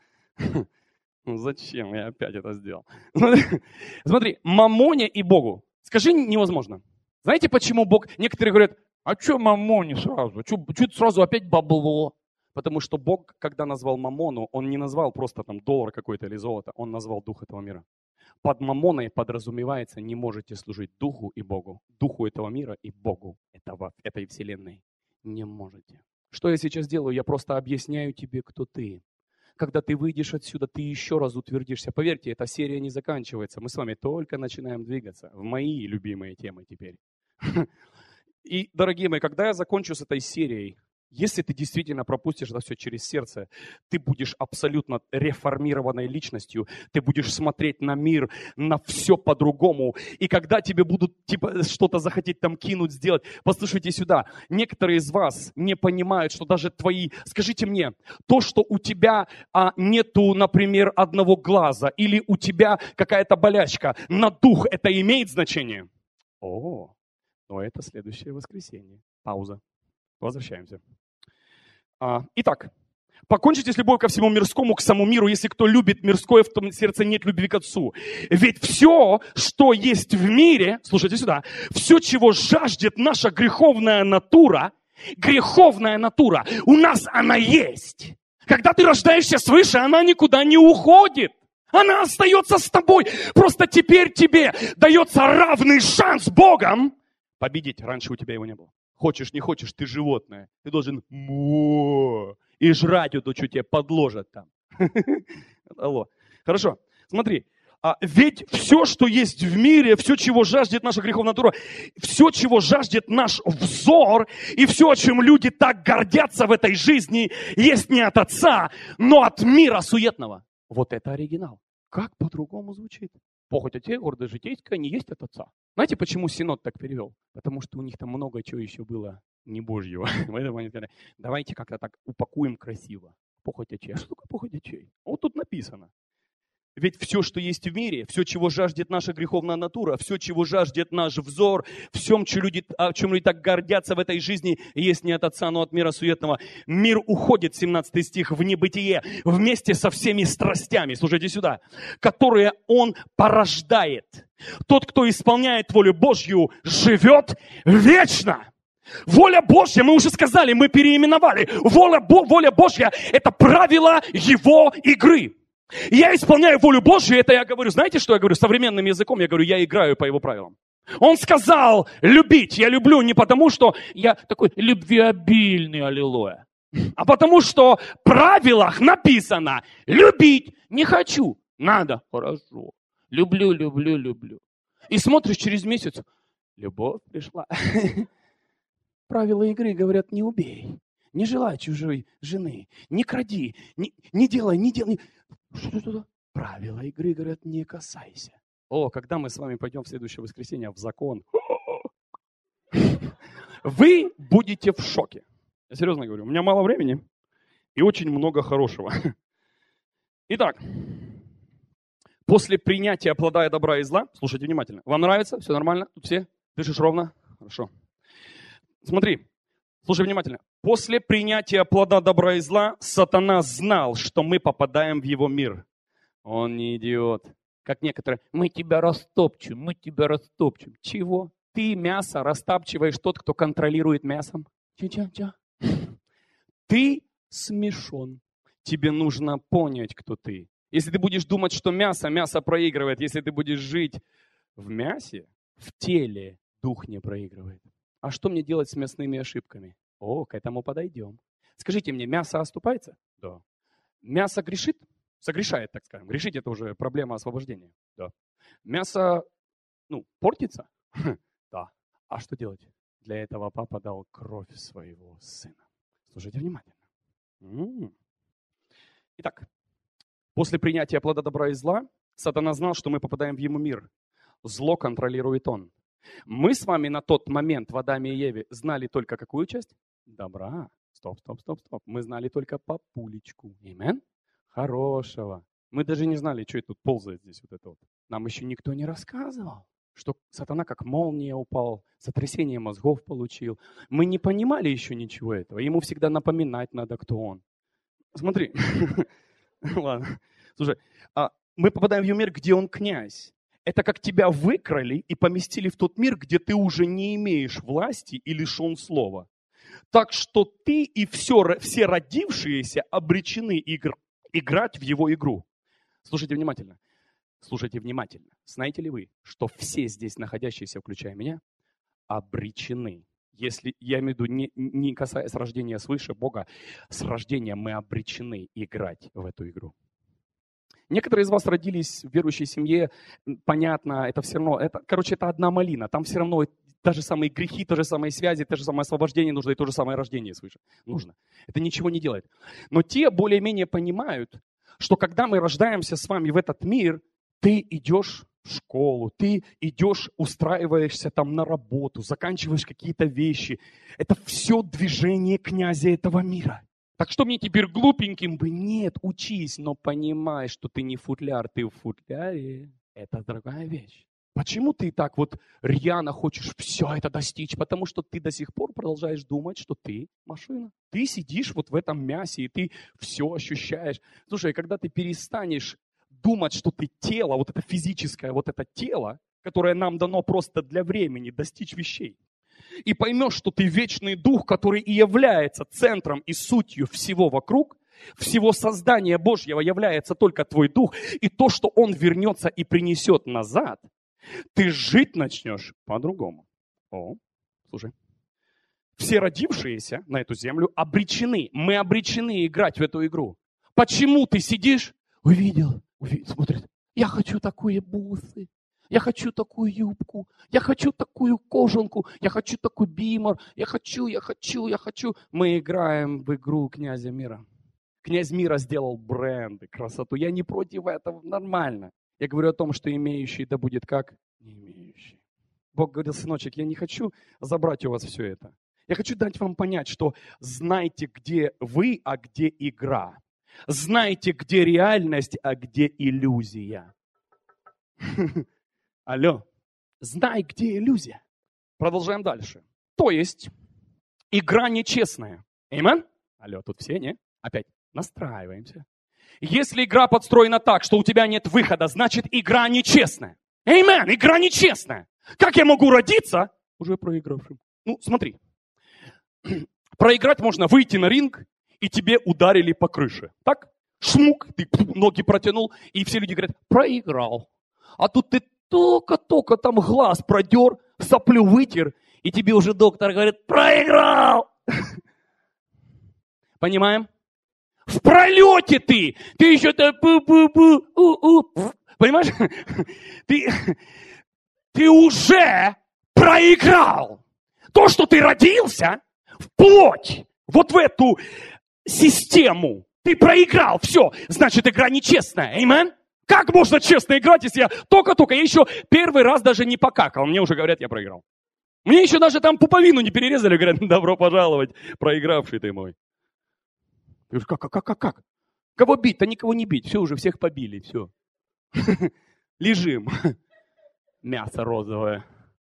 Зачем я опять это сделал? Смотри, мамоне и Богу. Скажи, невозможно. Знаете, почему Бог... Некоторые говорят, а что мамоне сразу? Что сразу опять бабло? Потому что Бог, когда назвал мамону, Он не назвал просто там доллар какой-то или золото, Он назвал дух этого мира. Под мамоной подразумевается, не можете служить духу и Богу. Духу этого мира и Богу этой вселенной. Не можете. Что я сейчас делаю? Я просто объясняю тебе, кто ты. Когда ты выйдешь отсюда, ты еще раз утвердишься. Поверьте, эта серия не заканчивается. Мы с вами только начинаем двигаться в мои любимые темы теперь. И, дорогие мои, когда я закончу с этой серией, если ты действительно пропустишь это все через сердце, ты будешь абсолютно реформированной личностью, ты будешь смотреть на мир, на все по-другому. И когда тебе будут что-то захотеть там кинуть, сделать, послушайте сюда, некоторые из вас не понимают, что даже твои, скажите мне, то, что у тебя нету, например, одного глаза, или у тебя какая-то болячка, на дух, это имеет значение? Но это следующее воскресенье. Пауза. Возвращаемся. Итак, покончите с любовью ко всему мирскому, к самому миру. Если кто любит мирское, в том сердце нет любви к Отцу. Ведь все, что есть в мире, слушайте сюда, все, чего жаждет наша греховная натура, у нас она есть. Когда ты рождаешься свыше, она никуда не уходит. Она остается с тобой. Просто теперь тебе дается равный шанс Богом победить. Раньше у тебя его не было. Хочешь, не хочешь, ты животное. Ты должен и жрать эту, что тебе подложат там. Алло. Хорошо. Смотри. Ведь все, что есть в мире, все, чего жаждет наша греховная натура, все, чего жаждет наш взор, и все, чем люди так гордятся в этой жизни, есть не от Отца, но от мира суетного. Вот это оригинал. Как по-другому звучит? Похоть от тебя, гордость житейская, не есть от Отца. Знаете, почему Синод так перевел? Потому что у них там много чего еще было не Божьего. Поэтому они сказали, давайте как-то так упакуем красиво. Похоть очей. А что такое похоть очей? Вот тут написано. Ведь все, что есть в мире, все, чего жаждет наша греховная натура, все, чего жаждет наш взор, всем, о чем люди так гордятся в этой жизни, есть не от Отца, но от мира суетного. Мир уходит, 17 стих, в небытие, вместе со всеми страстями, слушайте сюда, которые он порождает. Тот, кто исполняет волю Божью, живет вечно. Воля Божья, мы уже сказали, мы переименовали. Воля Божья – это правило Его игры. И я исполняю волю Божью, это я говорю, знаете, что я говорю? Современным языком я говорю, я играю по Его правилам. Он сказал любить. Я люблю не потому, что я такой любвеобильный, аллилуйя. А потому, что в правилах написано любить не хочу. Надо. Хорошо. Люблю. И смотришь через месяц, любовь пришла. Правила игры говорят, не убей, не желай чужой жены, не кради, не делай. Что-то. Правила игры говорят, не касайся. Когда мы с вами пойдем в следующее воскресенье в закон, вы будете в шоке. Я серьезно говорю, у меня мало времени и очень много хорошего. Итак, после принятия плода добра и зла, слушайте внимательно, вам нравится? Все нормально? Тут все? Дышишь ровно? Хорошо. Смотри, слушай внимательно. После принятия плода добра и зла сатана знал, что мы попадаем в его мир. Он не идиот. Как некоторые, мы тебя растопчем. Чего? Ты мясо растапчиваешь тот, кто контролирует мясом? Че? Ты смешон. Тебе нужно понять, кто ты. Если ты будешь думать, что мясо проигрывает, если ты будешь жить в мясе, в теле дух не проигрывает. А что мне делать с мясными ошибками? К этому подойдем. Скажите мне, мясо оступается? Да. Мясо грешит? Согрешает, так скажем. Грешить – это уже проблема освобождения. Да. Мясо, портится? Да. А что делать? Для этого папа дал кровь своего сына. Слушайте внимательно. Итак, после принятия плода добра и зла, сатана знал, что мы попадаем в его мир. Зло контролирует он. Мы с вами на тот момент в Адаме и Еве знали только какую часть? Добра. Стоп. Мы знали только папулечку. Амен? Хорошего. Мы даже не знали, что это тут ползает здесь вот это вот. Нам еще никто не рассказывал, что сатана как молния упал, сотрясение мозгов получил. Мы не понимали еще ничего этого. Ему всегда напоминать надо, кто он. Смотри. Ладно. Слушай, мы попадаем в его мир, где он князь. Это как тебя выкрали и поместили в тот мир, где ты уже не имеешь власти и лишен слова. Так что ты и все родившиеся обречены играть в его игру. Слушайте внимательно. Знаете ли вы, что все здесь находящиеся, включая меня, обречены? Если я имею в виду не касаясь рождения свыше Бога, с рождения мы обречены играть в эту игру. Некоторые из вас родились в верующей семье, понятно, это все равно, это одна малина, там все равно те же самые грехи, те же самые связи, те же самое освобождение нужно и то же самое рождение свыше нужно. Это ничего не делает. Но те более-менее понимают, что когда мы рождаемся с вами в этот мир, ты идешь в школу, ты идешь, устраиваешься там на работу, заканчиваешь какие-то вещи. Это все движение князя этого мира. Так что мне теперь глупеньким бы? Нет, учись, но понимай, что ты не футляр, ты в футляре. Это другая вещь. Почему ты так вот рьяно хочешь все это достичь? Потому что ты до сих пор продолжаешь думать, что ты машина. Ты сидишь вот в этом мясе, и ты все ощущаешь. Слушай, когда ты перестанешь думать, что ты тело, вот это физическое, вот это тело, которое нам дано просто для времени достичь вещей, и поймешь, что ты вечный дух, который и является центром и сутью всего вокруг, всего создания Божьего является только твой дух, и то, что он вернется и принесет назад, ты жить начнешь по-другому. Слушай. Все родившиеся на эту землю обречены. Мы обречены играть в эту игру. Почему ты сидишь? Увидел, смотрит. Я хочу такие бусы. Я хочу такую юбку, я хочу такую кожанку, я хочу такой бимор, я хочу. Мы играем в игру князя мира. Князь мира сделал бренды, красоту. Я не против этого, нормально. Я говорю о том, что имеющий да будет как не имеющий. Бог говорил, сыночек, я не хочу забрать у вас все это. Я хочу дать вам понять, что знайте, где вы, а где игра. Знайте, где реальность, а где иллюзия. Алло, знай, где иллюзия. Продолжаем дальше. То есть, игра нечестная. Амен? Алло, тут все, не? Опять настраиваемся. Если игра подстроена так, что у тебя нет выхода, значит, игра нечестная. Амен, игра нечестная. Как я могу родиться уже проигравшим? Смотри. проиграть можно выйти на ринг, и тебе ударили по крыше. Так? Шмук, ты ноги протянул, и все люди говорят, проиграл. А тут ты только там глаз продер, соплю вытер, и тебе уже доктор говорит, проиграл. Понимаем? В пролете ты еще там понимаешь? Ты уже проиграл. То, что ты родился, вплоть вот в эту систему, ты проиграл. Все, значит, игра нечестная. Аминь? Как можно честно играть, если я только-только, я еще первый раз даже не покакал. Мне уже говорят, я проиграл. Мне еще даже там пуповину не перерезали, говорят, добро пожаловать, проигравший ты мой. Ты говоришь, как? Кого бить? Да никого не бить. Все, уже всех побили, все. Лежим. Мясо розовое.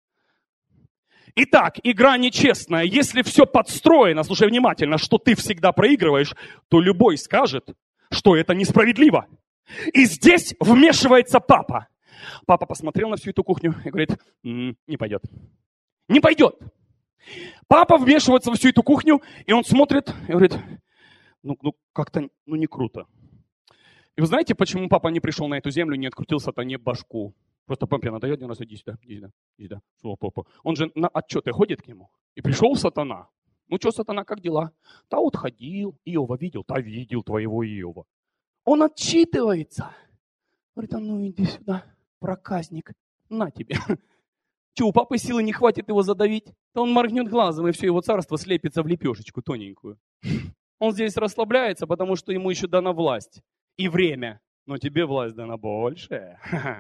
Итак, игра нечестная. Если все подстроено, слушай внимательно, что ты всегда проигрываешь, то любой скажет, что это несправедливо. И здесь вмешивается папа. Папа посмотрел на всю эту кухню и говорит, не пойдет. Не пойдет. Папа вмешивается во всю эту кухню, и он смотрит и говорит, как-то не круто. И вы знаете, почему папа не пришел на эту землю, не открутил сатане башку? Просто папе надает один раз, иди сюда. Что, папа? Он же на отчеты ходит к нему. И пришел сатана. Ну что, сатана, как дела? Да вот ходил, Иова видел, да видел твоего Иова. Он отчитывается. Говорит, иди сюда, проказник, на тебе. Че, у папы силы не хватит его задавить? То он моргнет глазом, и все его царство слепится в лепешечку тоненькую. Он здесь расслабляется, потому что ему еще дана власть и время. Но тебе власть дана больше.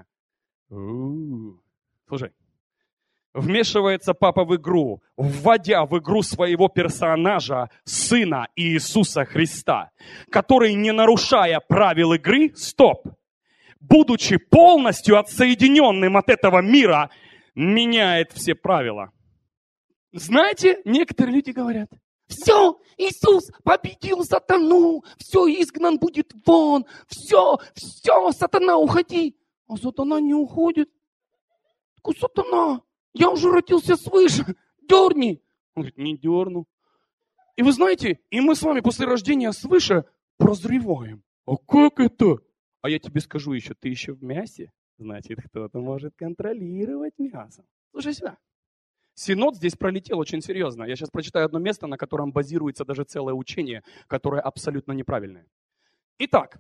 Слушай, вмешивается папа в игру, вводя в игру своего персонажа, сына Иисуса Христа, который, не нарушая правил игры, будучи полностью отсоединенным от этого мира, меняет все правила. Знаете, некоторые люди говорят, все, Иисус победил сатану, все, изгнан будет вон, все, сатана, уходи. А сатана не уходит. Такой, сатана, я уже родился свыше, дерни. Он говорит, не дерну. И вы знаете, и мы с вами после рождения свыше прозреваем. А как это? А я тебе скажу еще, ты еще в мясе, значит, кто-то может контролировать мясо. Слушай сюда. Синод здесь пролетел очень серьезно. Я сейчас прочитаю одно место, на котором базируется даже целое учение, которое абсолютно неправильное. Итак,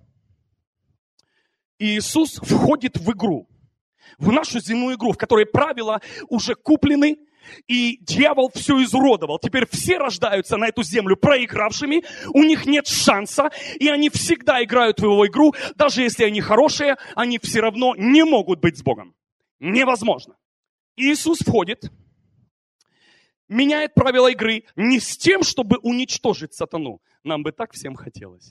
Иисус входит в игру, в нашу земную игру, в которой правила уже куплены, и дьявол все изуродовал. Теперь все рождаются на эту землю проигравшими, у них нет шанса, и они всегда играют в его игру, даже если они хорошие, они все равно не могут быть с Богом. Невозможно. Иисус входит, меняет правила игры не с тем, чтобы уничтожить сатану. Нам бы так всем хотелось.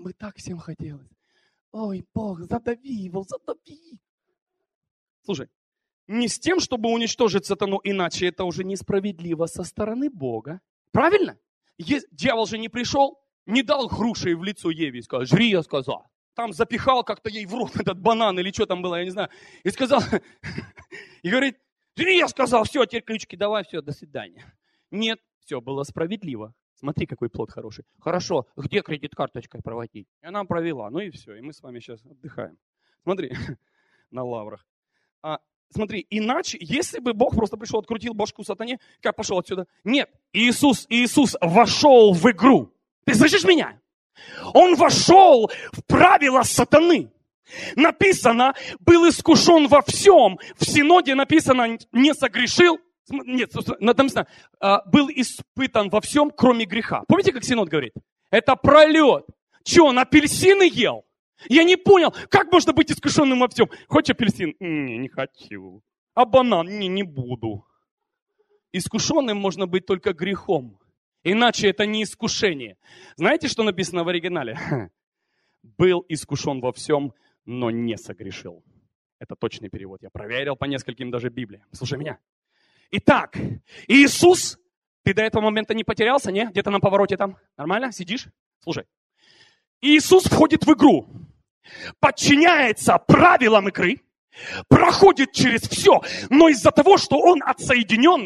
Ой, Бог, задави его, задави. Слушай, не с тем, чтобы уничтожить сатану, иначе это уже несправедливо со стороны Бога. Правильно? Дьявол же не пришел, не дал грушей в лицо Еве и сказал, жри, я сказал. Там запихал как-то ей в рот этот банан или что там было, я не знаю. И сказал, и говорит, жри, я сказал, все, теперь ключики давай, все, до свидания. Нет, все было справедливо. Смотри, какой плод хороший. Хорошо, где кредит-карточкой проводить? И она провела, ну и все, и мы с вами сейчас отдыхаем. Смотри, на лаврах. Смотри, иначе, если бы Бог просто пришел, открутил башку сатане, как пошел отсюда? Нет, Иисус вошел в игру. Ты слышишь меня? Он вошел в правила сатаны. Написано, был искушен во всем. В Синоде написано, не согрешил. Нет, написано, был испытан во всем, кроме греха. Помните, как Синод говорит? Это пролет. Че, он апельсины ел? Я не понял, как можно быть искушенным во всем? Хочешь апельсин? Не хочу. А банан? Не буду. Искушенным можно быть только грехом. Иначе это не искушение. Знаете, что написано в оригинале? Был искушен во всем, но не согрешил. Это точный перевод. Я проверил по нескольким даже Библиям. Слушай меня. Итак, Иисус, ты до этого момента не потерялся, не? Где-то на повороте там? Нормально? Сидишь? Слушай. Иисус входит в игру, подчиняется правилам игры, проходит через все, но из-за того, что он отсоединенный,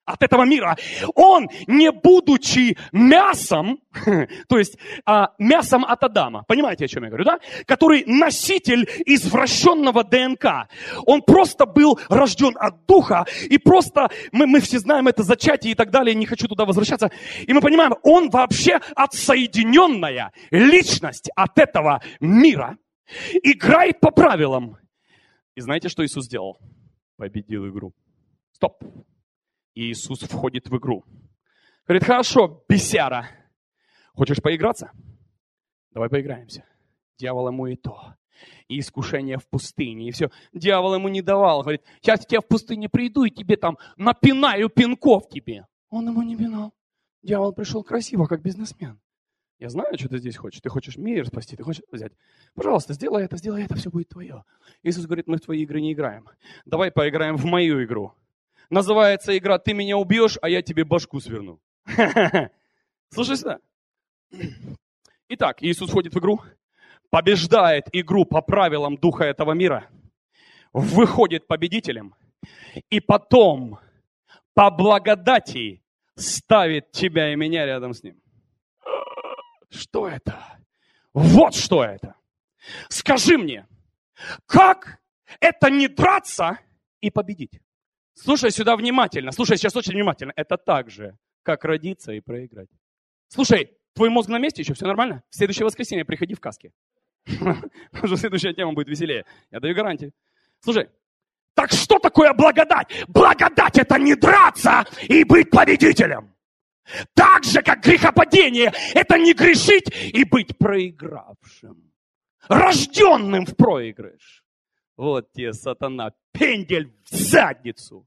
от этого мира. Он, не будучи мясом, то есть мясом от Адама, понимаете, о чем я говорю, да? Который носитель извращенного ДНК. Он просто был рожден от Духа, и просто, мы все знаем это зачатие и так далее, не хочу туда возвращаться, и мы понимаем, он вообще отсоединенная личность от этого мира, играет по правилам. И знаете, что Иисус сделал? Победил игру. Стоп. И Иисус входит в игру. Говорит, хорошо, бесяра, хочешь поиграться? Давай поиграемся. Дьявол ему и то. И искушение в пустыне, и все. Дьявол ему не давал. Говорит, сейчас я в пустыне приду, и тебе там напинаю пинков тебе. Он ему не пинал. Дьявол пришел красиво, как бизнесмен. Я знаю, что ты здесь хочешь. Ты хочешь мир спасти, ты хочешь взять. Пожалуйста, сделай это, все будет твое. Иисус говорит, мы в твои игры не играем. Давай поиграем в мою игру. Называется игра «Ты меня убьешь, а я тебе башку сверну». Слушай сюда. Итак, Иисус входит в игру, побеждает игру по правилам духа этого мира, выходит победителем, и потом по благодати ставит тебя и меня рядом с ним. Что это? Вот что это. Скажи мне, как это не драться и победить? Слушай сюда внимательно. Слушай сейчас очень внимательно. Это так же, как родиться и проиграть. Слушай, твой мозг на месте еще? Все нормально? В следующее воскресенье приходи в каске. Уже следующая тема будет веселее. Я даю гарантию. Слушай, так что такое благодать? Благодать — это не драться и быть победителем. Так же, как грехопадение — это не грешить и быть проигравшим. Рожденным в проигрыш. Вот тебе, сатана, пендель в задницу.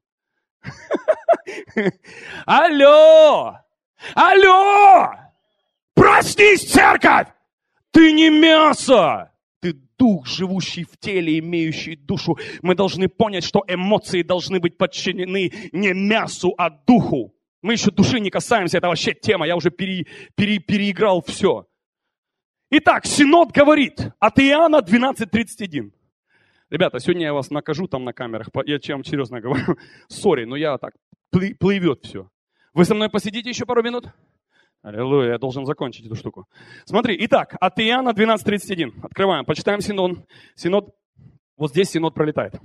Алло! Алло! Проснись, церковь! Ты не мясо! Ты дух, живущий в теле, имеющий душу. Мы должны понять, что эмоции должны быть подчинены не мясу, а духу. Мы еще души не касаемся, это вообще тема, я уже переиграл все. Итак, Синод говорит от Иоанна 12:31. Ребята, сегодня я вас накажу там на камерах, я чем серьезно говорю. Сори, но я так, плывет все. Вы со мной посидите еще пару минут? Аллилуйя, я должен закончить эту штуку. Смотри, итак, от Иоанна 12:31. Открываем, почитаем Синод. Синод, вот здесь Синод пролетает.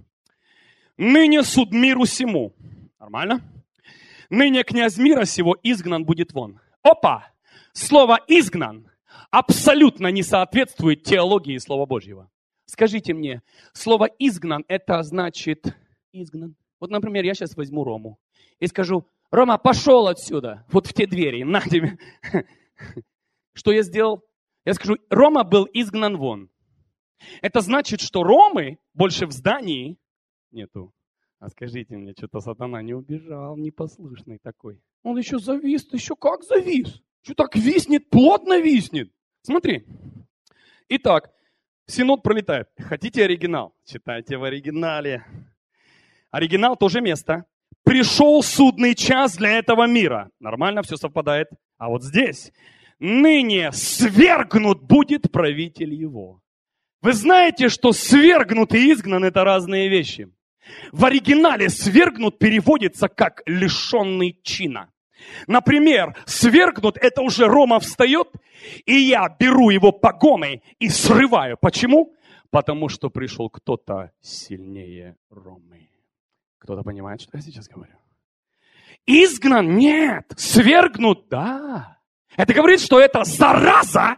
Ныне суд миру сему. Нормально? Ныне князь мира сего изгнан будет вон. Опа! Слово «изгнан» абсолютно не соответствует теологии Слова Божьего. Скажите мне, слово «изгнан» это значит изгнан. Вот, например, я сейчас возьму Рому и скажу: Рома, пошел отсюда, вот в те двери, на тебе. Что я сделал? Я скажу: Рома был изгнан вон. Это значит, что Ромы больше в здании нету. А скажите мне, что-то сатана не убежал, непослушный такой. Он еще завис, еще как завис. Что так виснет, плотно виснет. Смотри. Итак, Синод пролетает. Хотите оригинал? Читайте в оригинале. Оригинал тоже место. Пришел судный час для этого мира. Нормально, все совпадает. А вот здесь. Ныне свергнут будет правитель его. Вы знаете, что свергнут и изгнан — это разные вещи. В оригинале свергнут переводится как лишенный чина. Например, свергнут — это уже Рома встает, и я беру его погоны и срываю. Почему? Потому что пришел кто-то сильнее Ромы. Кто-то понимает, что я сейчас говорю? Изгнан? Нет. Свергнут? Да. Это говорит, что эта зараза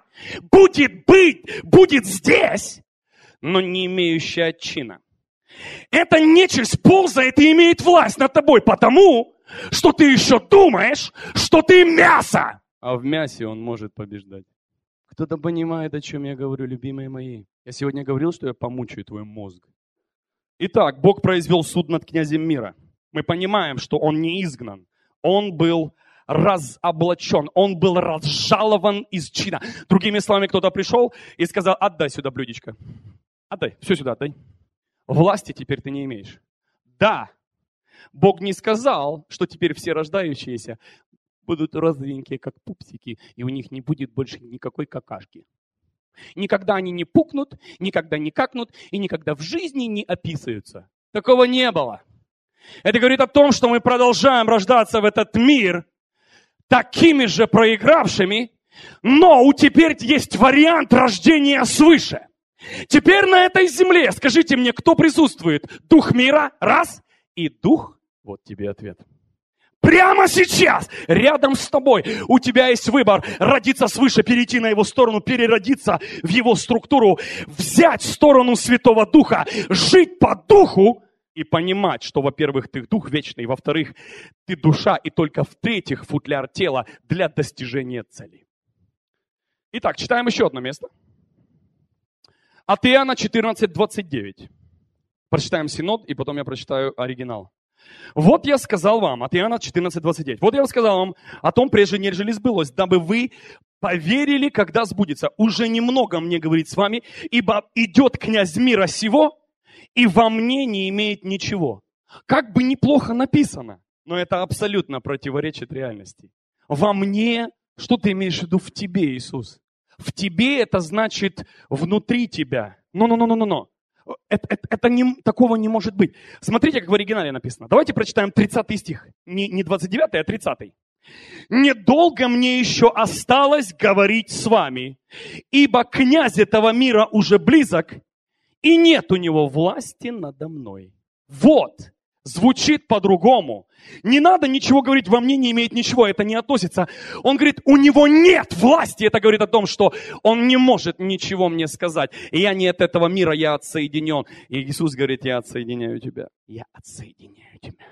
будет здесь, но не имеющая чина. Эта нечисть ползает и имеет власть над тобой, потому что ты еще думаешь, что ты мясо. А в мясе он может побеждать. Кто-то понимает, о чем я говорю, любимые мои. Я сегодня говорил, что я помучаю твой мозг. Итак, Бог произвел суд над князем мира. Мы понимаем, что он не изгнан. Он был разоблачен, он был разжалован из чина. Другими словами, кто-то пришел и сказал: отдай сюда блюдечко. Отдай, все сюда отдай. Власти теперь ты не имеешь. Да, Бог не сказал, что теперь все рождающиеся будут розовенькие, как пупсики, и у них не будет больше никакой какашки. Никогда они не пукнут, никогда не какнут, и никогда в жизни не описаются. Такого не было. Это говорит о том, что мы продолжаем рождаться в этот мир такими же проигравшими, но теперь есть вариант рождения свыше. Теперь на этой земле, скажите мне, кто присутствует? Дух мира, раз, и дух, вот тебе ответ. Прямо сейчас, рядом с тобой, у тебя есть выбор родиться свыше, перейти на его сторону, переродиться в его структуру, взять сторону Святого Духа, жить по Духу и понимать, что, во-первых, ты Дух вечный, во-вторых, ты душа, и только в-третьих, футляр тела для достижения цели. Итак, читаем еще одно место. От Иоанна 14:29. Прочитаем синод, и потом я прочитаю оригинал. Вот я сказал вам, от Иоанна 14:29. Вот я сказал вам о том, прежде нежели сбылось, дабы вы поверили, когда сбудется. Уже немного мне говорить с вами, ибо идет князь мира сего, и во мне не имеет ничего. Как бы неплохо написано, но это абсолютно противоречит реальности. Во мне, что ты имеешь в виду в тебе, Иисус? В тебе это значит внутри тебя. Но. Такого не может быть. Смотрите, как в оригинале написано. Давайте прочитаем 30 стих. Не 29, а 30. «Недолго мне еще осталось говорить с вами, ибо князь этого мира уже близок, и нет у него власти надо мной». Вот. Звучит по-другому. Не надо ничего говорить, во мне не имеет ничего, это не относится. Он говорит, у него нет власти. Это говорит о том, что он не может ничего мне сказать. И я не от этого мира, я отсоединен. И Иисус говорит, я отсоединяю тебя. Я отсоединяю тебя.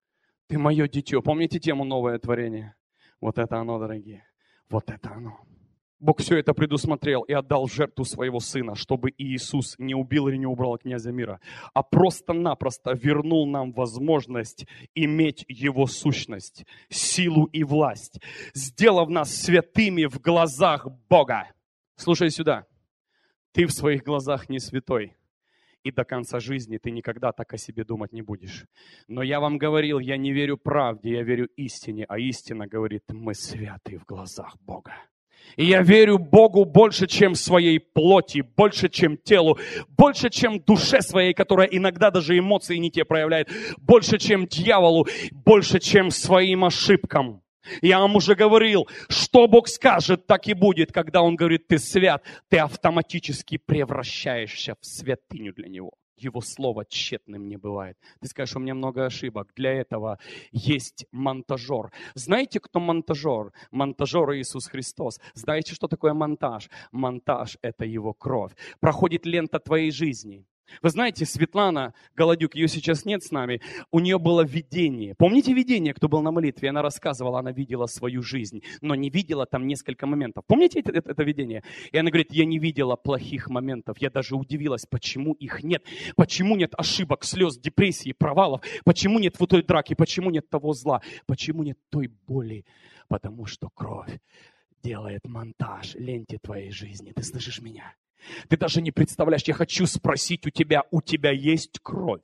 Ты мое дитё. Помните тему «Новое творение»? Вот это оно, дорогие. Вот это оно. Бог все это предусмотрел и отдал в жертву своего Сына, чтобы Иисус не убил или не убрал князя мира, а просто-напросто вернул нам возможность иметь Его сущность, силу и власть, сделав нас святыми в глазах Бога. Слушай сюда, ты в своих глазах не святой, и до конца жизни ты никогда так о себе думать не будешь. Но я вам говорил, я не верю правде, я верю истине, а истина говорит, мы святы в глазах Бога. И я верю Богу больше, чем своей плоти, больше, чем телу, больше, чем душе своей, которая иногда даже эмоции не те проявляет, больше, чем дьяволу, больше, чем своим ошибкам. Я вам уже говорил, что Бог скажет, так и будет. Когда Он говорит, ты свят, ты автоматически превращаешься в святыню для Него. Его слово тщетным не бывает. Ты скажешь, у меня много ошибок. Для этого есть монтажер. Знаете, кто монтажер? Монтажер Иисус Христос. Знаете, что такое монтаж? Монтаж – это Его кровь. Проходит лента твоей жизни. Вы знаете, Светлана Голодюк, ее сейчас нет с нами, у нее было видение. Помните видение, кто был на молитве? Она рассказывала, она видела свою жизнь, но не видела там несколько моментов. Помните это видение? И она говорит, я не видела плохих моментов. Я даже удивилась, почему их нет. Почему нет ошибок, слез, депрессии, провалов? Почему нет вот той драки? Почему нет того зла? Почему нет той боли? Потому что кровь делает монтаж ленте твоей жизни. Ты слышишь меня? Ты даже не представляешь, я хочу спросить у тебя есть кровь?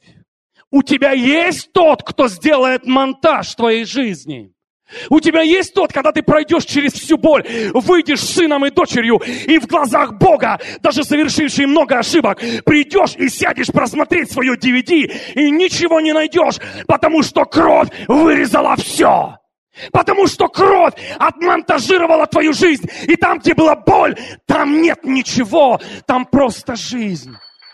У тебя есть тот, кто сделает монтаж твоей жизни? У тебя есть тот, когда ты пройдешь через всю боль, выйдешь сыном и дочерью, и в глазах Бога, даже совершивший много ошибок, придешь и сядешь просмотреть свое DVD, и ничего не найдешь, потому что кровь вырезала все. Потому что кровь отмонтажировала твою жизнь. И там, где была боль, там нет ничего. Там просто жизнь.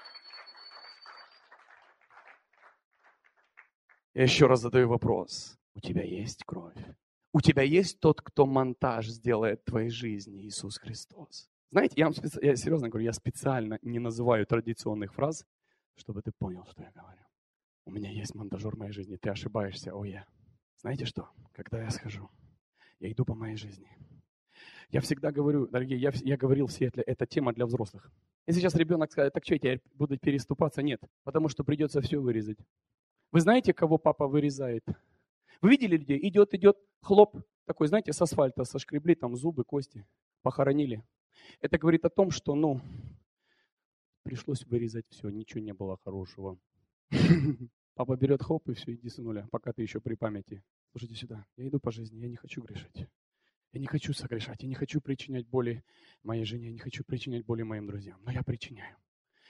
Я еще раз задаю вопрос. У тебя есть кровь? У тебя есть тот, кто монтаж сделает в твоей жизни, Иисус Христос? Знаете, я серьезно говорю, я специально не называю традиционных фраз, чтобы ты понял, что я говорю. У меня есть монтажер в моей жизни. Ты ошибаешься, Знаете что? Когда я схожу, я иду по моей жизни. Я всегда говорю, дорогие, я говорил в Сиэтле, это тема для взрослых. Если сейчас ребенок скажет, так что, я теперь буду переступаться? Нет, потому что придется все вырезать. Вы знаете, кого папа вырезает? Вы видели людей? Идет, хлоп, такой, знаете, с асфальта сошкребли, там зубы, кости, похоронили. Это говорит о том, что, пришлось вырезать все, ничего не было хорошего. Папа берет хоп и все, иди, сынуля, пока ты еще при памяти. Слушайте сюда, я иду по жизни, я не хочу грешить. Я не хочу согрешать, я не хочу причинять боли моей жене, я не хочу причинять боли моим друзьям. Но я причиняю.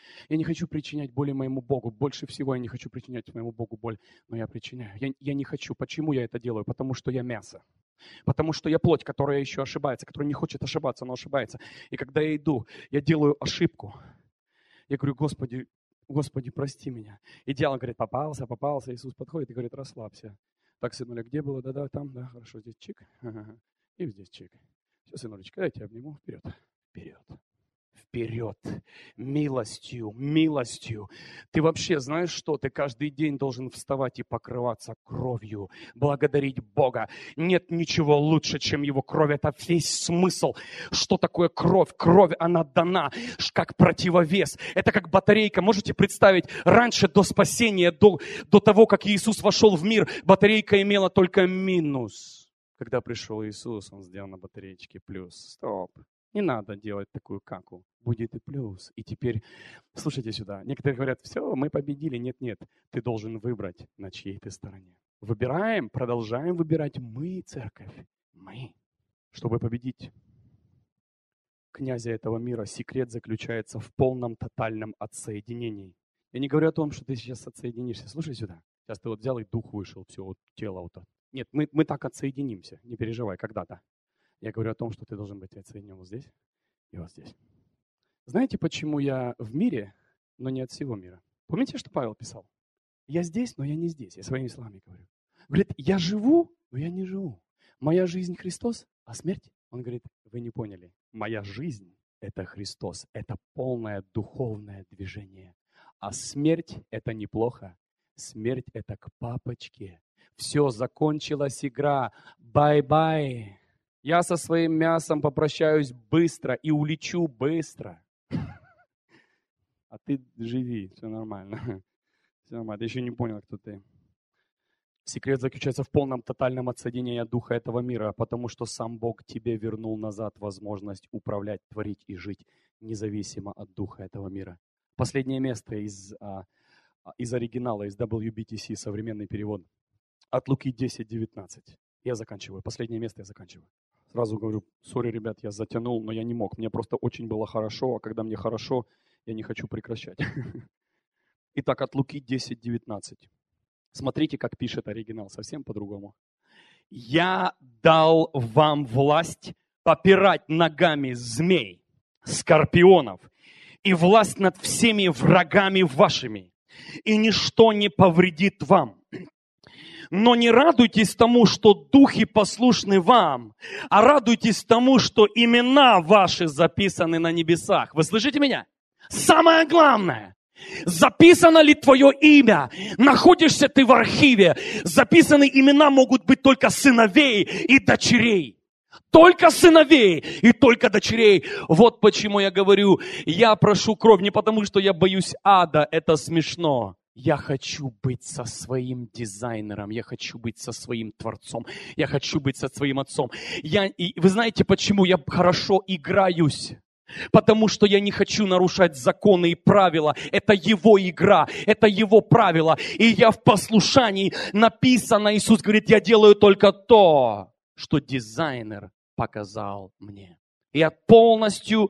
Я не хочу причинять боли моему Богу. Больше всего я не хочу причинять моему Богу боль, но я причиняю. Я не хочу. Почему я это делаю? Потому что я мясо. Потому что я плоть, которая еще ошибается, которая не хочет ошибаться, но ошибается. И когда я иду, я делаю ошибку. Я говорю: Господи, Господи, прости меня. И дьявол говорит: попался. Иисус подходит и говорит: расслабься. Так, сынуля, где было? Да, там, да, хорошо, здесь чик. Ага. И здесь чик. Все, сынулечка, я тебя обниму. Вперед. Вперед. Милостью. Ты вообще знаешь что? Ты каждый день должен вставать и покрываться кровью, благодарить Бога. Нет ничего лучше, чем Его кровь. Это весь смысл. Что такое кровь? Кровь, она дана как противовес. Это как батарейка. Можете представить, раньше до спасения, до того, как Иисус вошел в мир, батарейка имела только минус. Когда пришел Иисус, Он сделал на батареечке плюс. Стоп. Не надо делать такую каку. Будет и плюс. И теперь, слушайте сюда. Некоторые говорят: все, мы победили. Нет. Ты должен выбрать, на чьей ты стороне. Выбираем, продолжаем выбирать мы, церковь. Мы. Чтобы победить князя этого мира, секрет заключается в полном, тотальном отсоединении. Я не говорю о том, что ты сейчас отсоединишься. Слушай сюда. Сейчас ты вот взял и дух вышел, все, вот тело вот так. Нет, мы так отсоединимся. Не переживай, когда-то. Я говорю о том, что ты должен быть отсоединен вот здесь и вот здесь. Знаете, почему я в мире, но не от всего мира? Помните, что Павел писал? Я здесь, но я не здесь. Я своими словами говорю. Говорит, я живу, но я не живу. Моя жизнь Христос, а смерть? Он говорит, вы не поняли. Моя жизнь – это Христос. Это полное духовное движение. А смерть – это неплохо. Смерть – это к папочке. Все, закончилась игра. Бай-бай. Я со своим мясом попрощаюсь быстро и улечу быстро. А ты живи, все нормально. Все нормально, ты еще не понял, кто ты. Секрет заключается в полном тотальном отсоединении от духа этого мира, потому что сам Бог тебе вернул назад возможность управлять, творить и жить, независимо от духа этого мира. Последнее место из оригинала, из WBTC, современный перевод. От Луки 10:19. Я заканчиваю. Последнее место я заканчиваю. Сразу говорю, сори, ребят, я затянул, но я не мог. Мне просто очень было хорошо, а когда мне хорошо, я не хочу прекращать. Итак, от Луки 10:19. Смотрите, как пишет оригинал, совсем по-другому. «Я дал вам власть попирать ногами змей, скорпионов и власть над всеми врагами вашими, и ничто не повредит вам. Но не радуйтесь тому, что духи послушны вам, а радуйтесь тому, что имена ваши записаны на небесах». Вы слышите меня? Самое главное. Записано ли твое имя? Находишься ты в архиве? Записаны имена могут быть только сыновей и дочерей. Только сыновей и только дочерей. Вот почему я говорю, я прошу кровь не потому, что я боюсь ада, это смешно. Я хочу быть со своим дизайнером, я хочу быть со своим творцом, я хочу быть со своим отцом. Вы знаете, почему я хорошо играюсь? Потому что я не хочу нарушать законы и правила. Это его игра, это его правила. И я в послушании, написано, Иисус говорит, я делаю только то, что дизайнер показал мне. Я полностью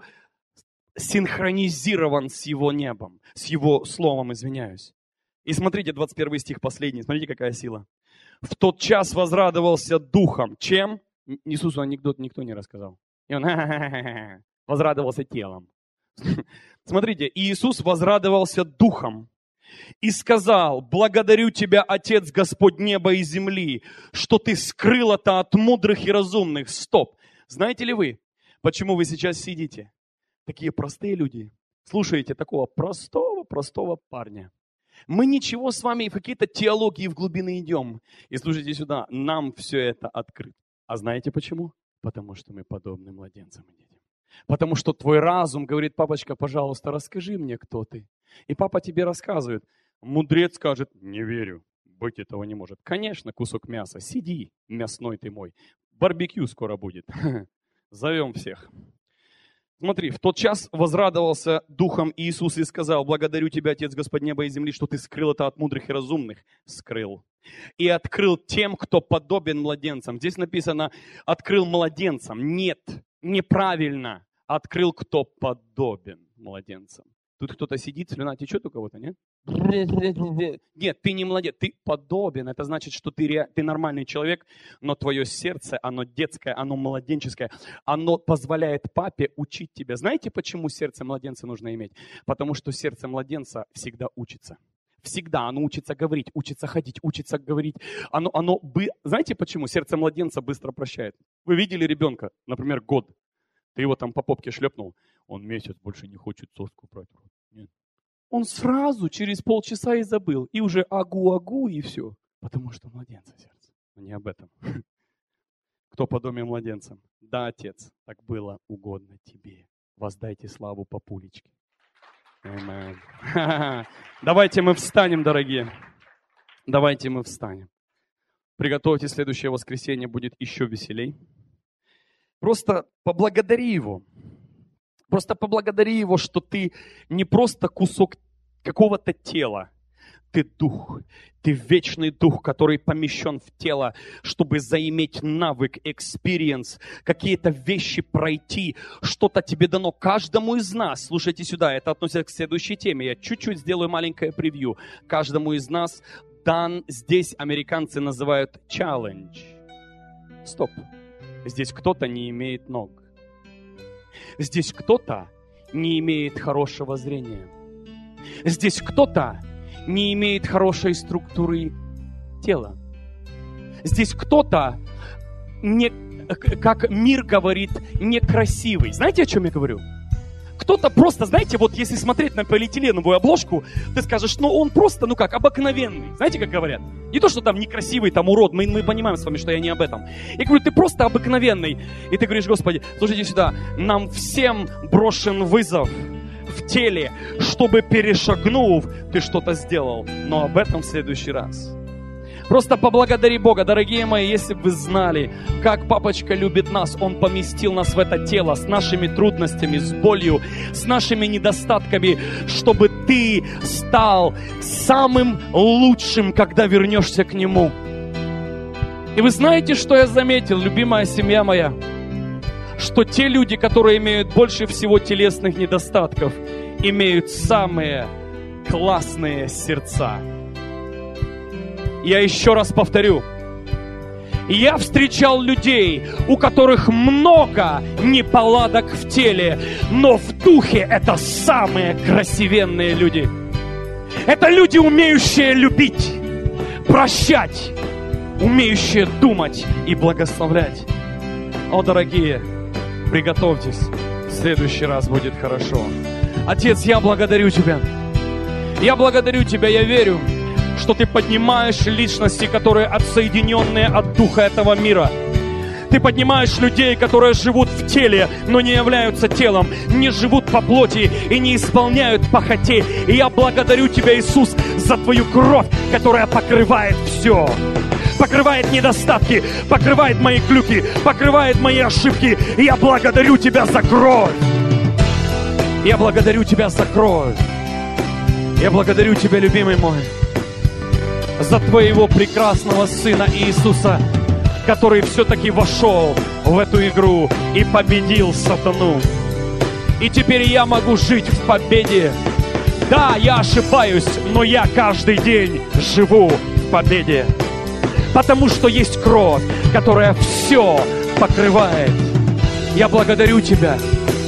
синхронизирован с его небом, с его словом, извиняюсь. И смотрите, 21 стих последний, смотрите, какая сила. В тот час возрадовался духом. Чем? Иисусу анекдот никто не рассказал. И он возрадовался телом. Смотрите, Иисус возрадовался духом и сказал, благодарю тебя, Отец, Господь неба и земли, что ты скрыл это от мудрых и разумных. Стоп. Знаете ли вы, почему вы сейчас сидите? Такие простые люди. Слушаете такого простого парня. Мы ничего с вами в какие-то теологии в глубины идем. И слушайте сюда, нам все это открыто. А знаете почему? Потому что мы подобны младенцам и детям. Потому что твой разум говорит, папочка, пожалуйста, расскажи мне, кто ты. И папа тебе рассказывает. Мудрец скажет, не верю, быть этого не может. Конечно, кусок мяса, сиди, мясной ты мой. Барбекю скоро будет. Зовем всех. Смотри, в тот час возрадовался духом Иисус и сказал, благодарю тебя, Отец, Господь неба и земли, что ты скрыл это от мудрых и разумных. Скрыл. И открыл тем, кто подобен младенцам. Здесь написано, открыл младенцам. Нет, неправильно. Открыл, кто подобен младенцам. Тут кто-то сидит, слюна течет у кого-то, нет? Нет, ты не молодец, ты подобен. Это значит, что ты нормальный человек, но твое сердце, оно детское, оно младенческое. Оно позволяет папе учить тебя. Знаете, почему сердце младенца нужно иметь? Потому что сердце младенца всегда учится. Всегда оно учится говорить, учится ходить, учится говорить. Знаете, почему сердце младенца быстро прощает? Вы видели ребенка, например, год. Ты его там по попке шлепнул, он месяц больше не хочет соску брать. Нет. Он сразу через полчаса и забыл. И уже агу-агу, и все. Потому что младенца сердце. Но не об этом. Кто по доме младенцам? Да, Отец, так было угодно тебе. Воздайте славу папулечке. Аминь. Давайте мы встанем, дорогие. Давайте мы встанем. Приготовьте, следующее воскресенье будет еще веселей. Просто поблагодари Его. Просто поблагодари Его, что ты не просто кусок какого-то тела. Ты дух. Ты вечный дух, который помещен в тело, чтобы заиметь навык, экспириенс, какие-то вещи пройти. Что-то тебе дано каждому из нас. Слушайте сюда, это относится к следующей теме. Я чуть-чуть сделаю маленькое превью. Каждому из нас дан, здесь американцы называют challenge. Стоп. Здесь кто-то не имеет ног. Здесь кто-то не имеет хорошего зрения. Здесь кто-то не имеет хорошей структуры тела. Здесь кто-то, как мир говорит, некрасивый. Знаете, о чем я говорю? Кто-то просто, знаете, вот если смотреть на полиэтиленовую обложку, ты скажешь, ну он просто, обыкновенный. Знаете, как говорят? Не то, что там некрасивый, там урод, мы понимаем с вами, что я не об этом. Я говорю, ты просто обыкновенный. И ты говоришь, Господи, слушайте сюда, нам всем брошен вызов в теле, чтобы, перешагнув, ты что-то сделал. Но об этом в следующий раз. Просто поблагодари Бога, дорогие мои, если бы вы знали, как папочка любит нас. Он поместил нас в это тело с нашими трудностями, с болью, с нашими недостатками, чтобы ты стал самым лучшим, когда вернешься к Нему. И вы знаете, что я заметил, любимая семья моя? Что те люди, которые имеют больше всего телесных недостатков, имеют самые классные сердца. Я еще раз повторю. Я встречал людей, у которых много неполадок в теле, но в духе это самые красивенные люди. Это люди, умеющие любить, прощать, умеющие думать и благословлять. О, дорогие, приготовьтесь, в следующий раз будет хорошо. Отец, я благодарю Тебя. Я благодарю Тебя, я верю, что Ты поднимаешь личности, которые отсоединенные от духа этого мира. Ты поднимаешь людей, которые живут в теле, но не являются телом, не живут по плоти и не исполняют похоти. И я благодарю Тебя, Иисус, за Твою кровь, которая покрывает все. Покрывает недостатки, покрывает мои глюки, покрывает мои ошибки. И я благодарю Тебя за кровь. Я благодарю Тебя за кровь. Я благодарю Тебя, любимый мой, за Твоего прекрасного Сына Иисуса, который все-таки вошел в эту игру и победил сатану. И теперь я могу жить в победе. Да, я ошибаюсь, но я каждый день живу в победе. Потому что есть кровь, которая все покрывает. Я благодарю Тебя,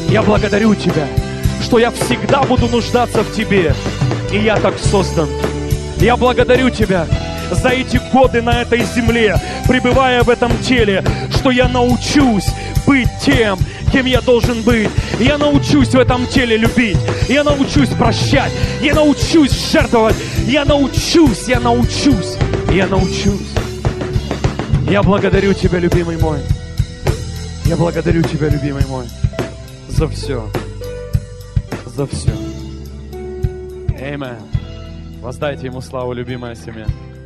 что я всегда буду нуждаться в Тебе. И я так создан. Я благодарю Тебя за эти годы на этой земле, пребывая в этом теле, что я научусь быть тем, кем я должен быть. Я научусь в этом теле любить. Я научусь прощать. Я научусь жертвовать. Я научусь. Я благодарю Тебя, любимый мой. Я благодарю Тебя, любимый мой, за все. Аминь. Воздайте Ему славу, любимая семья.